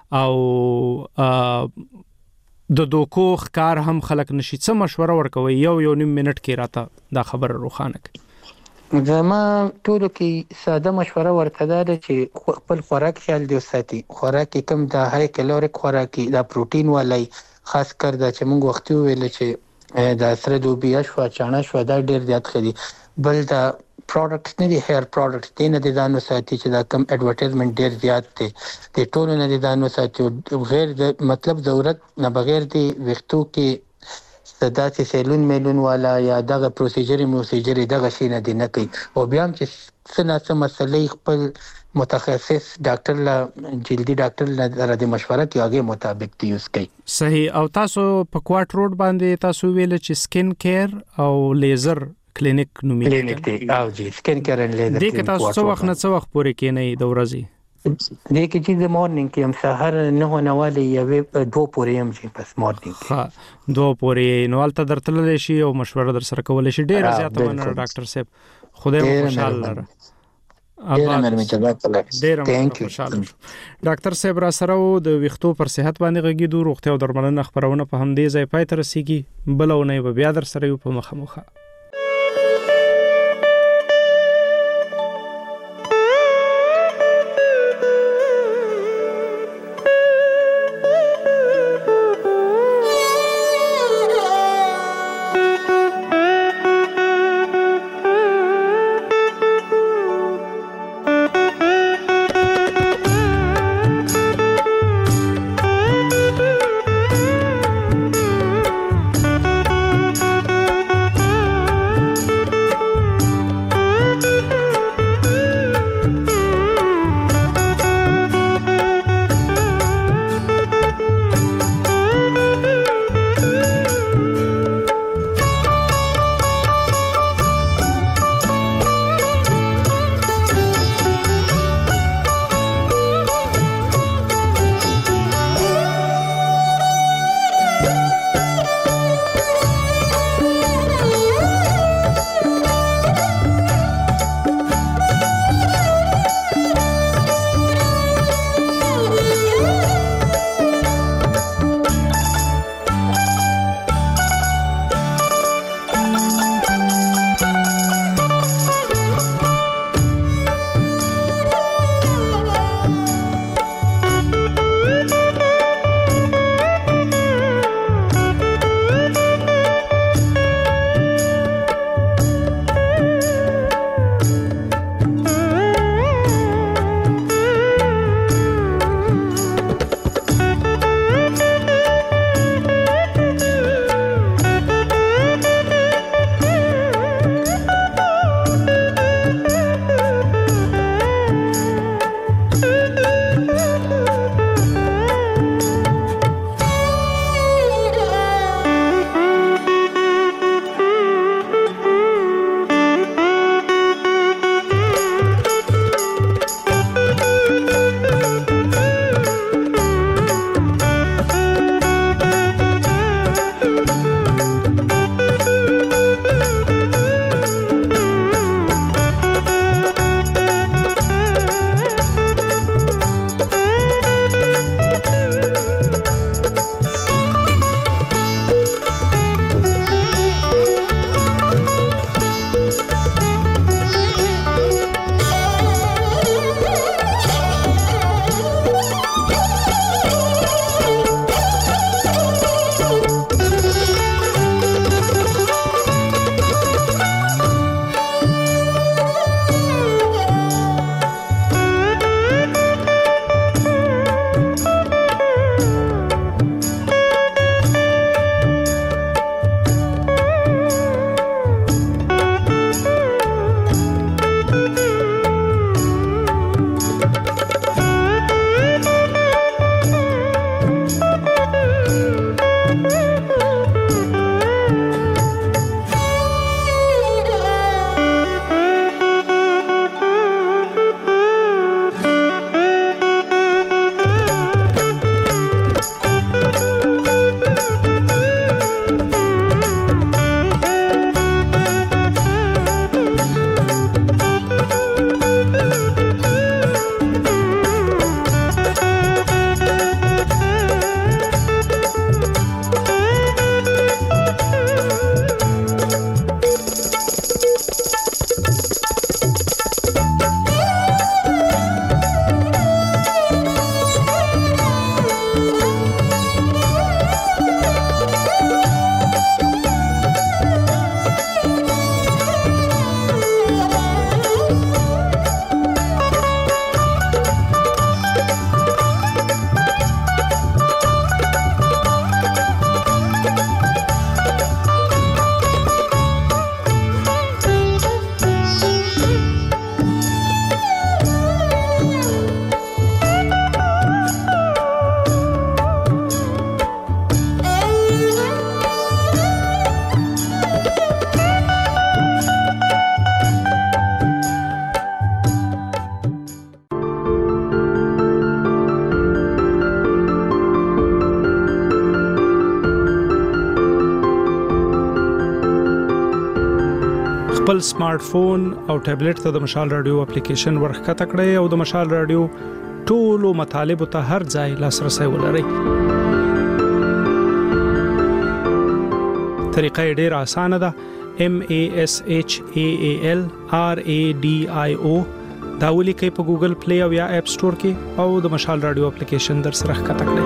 Speaker 3: او د دوکو ښکار هم خلک نشي. څه مشوره ورکوي یو نیم منټ کې راته دا خبره روښانه کړئ.
Speaker 6: زما ټولو کې ساده مشوره ورته ده چې خپل خوراک خیال دی وساتي. خوراک کم د های کالوریک خوراکي د پروتین والی، خاص کر دا چې موږ وختي ویل چې د سره دوبیا شو چانه شو دا ډیر زیات خدي. بل دا پروډکټس نه دي، هیر پروډکټس دي نه دي دانو ساتي چې دا کم اډورټایزمنت ډیر زیات دي د ټولو نه دي دانو ساتي. غیر د مطلب ضرورت نه بغیر دی وختو کې داسې سیلون میلون والا یا دغه پروسیجر دغه شي نه دی نه کوي. او بیا هم چې څه مسلې خپل متخصص ډاکټر لا جلدی ډاکټر لا د مشوره کې هغه مطابق دی یوز کوي.
Speaker 3: صحیح. او تاسو په کوارټ روډ باندې تاسو ویل چې سکین کیر او لیزر کلینیک نومي
Speaker 6: کلینیک دی او جی سکین کیر ان لیزر
Speaker 3: دې کې تاسو څو وخت نه څو وخت پورې کې نه د ورځې
Speaker 6: دې کې چې د مورنینګ کې هم سحر نه نواله یوه 2 پورې هم چې پس مورنینګ
Speaker 3: ها 2 پورې نو الته درتلل شي او مشوره در سره کول شي. ډیر زیاته مننه ډاکټر صاحب، خدای مو خوشاله لره. ډاکټر صاحب را سره د ویښتو پر صحت باندې غږیدو روغتیا او درملنه خبرونه په هم دې ځای پای تر رسیدي. بلونه بیا در سره یو په مخه خپل سمارټ فون او ټابلیټ ته د مشال رادیو اپلیکیشن ورخکته کړئ او د مشال رادیو ټولو مطالبه ته هر ځای لاسرسي ولرئ. طریقه ډېره اسانه ده. MASHAALRADIO دا ولیکئ په ګوګل پلی او یا اپ سٹور کې او د مشال رادیو اپلیکیشن در سره ښکته کړئ.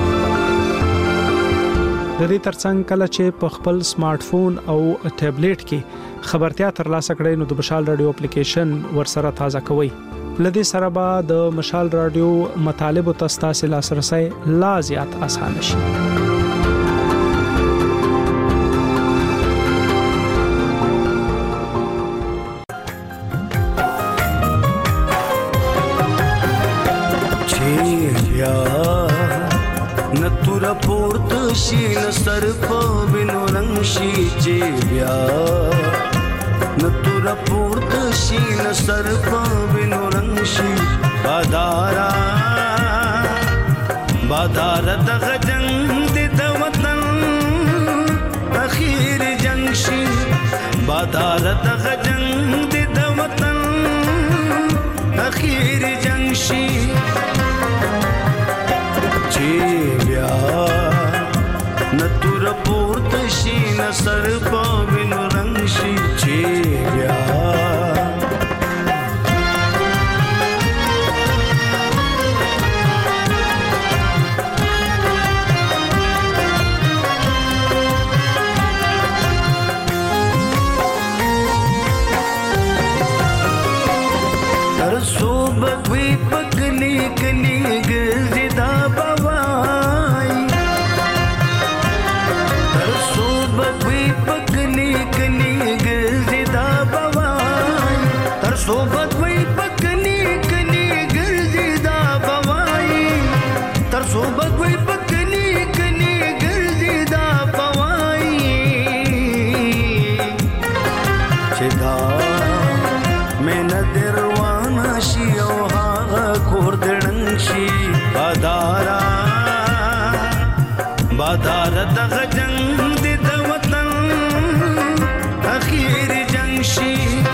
Speaker 3: د دې ترڅنګ کله چې په خپل سمارټ فون او ټابلیټ کې خبرتیا ترلاسه کړئ نو د مشال رادیو اپلیکیشن ورسره تازه کوئ. لدې سره به د مشال رادیو مطالب او تاسو لاسرسي لا زیات اسانه شي.
Speaker 7: نتورا پورت شي نصر په وینو رنگ شي چې بیا نتورا پورت شي نصر په وینو رنگ شي بادار دغه جنگ د وطن اخیر جنگ شي بادار دغه جنگ د وطن اخیر جنگ شي نتور پورت شي نصر په وینو رنگ شي چې بیا تر صوبه وی پکلی کلی ګرځي دا صوبت وی پکنی کنی گرزی دا بوائی تر صوبت وی پکنی کنی گرزی دا بوائی چدا میں ندروانا شی او هاغا کوردنن شی بادار دغه جنگ د وطن اخیر جنگ شی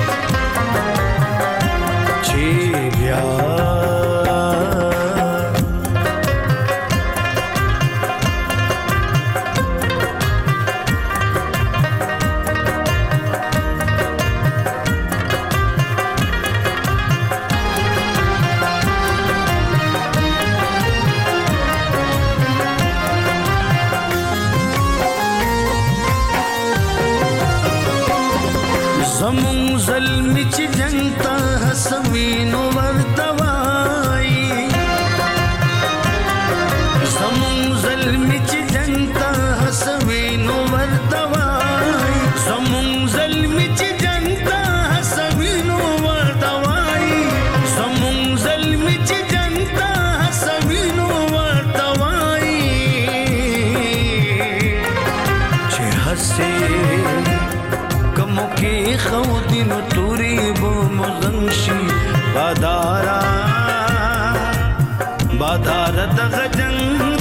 Speaker 7: زمون ظلمی چی جنگتا حسوینو ورتوائی زمون ظلمی چی جنگتا حسوینو ورتوائی زمون ظلمی چی جنگتا حسوینو ورتوائی زمون ظلمی چی جنگتا حسوینو ورتوائی چی حسی کموکی خودی نو توری بو مزنشی بادار دغه جنگ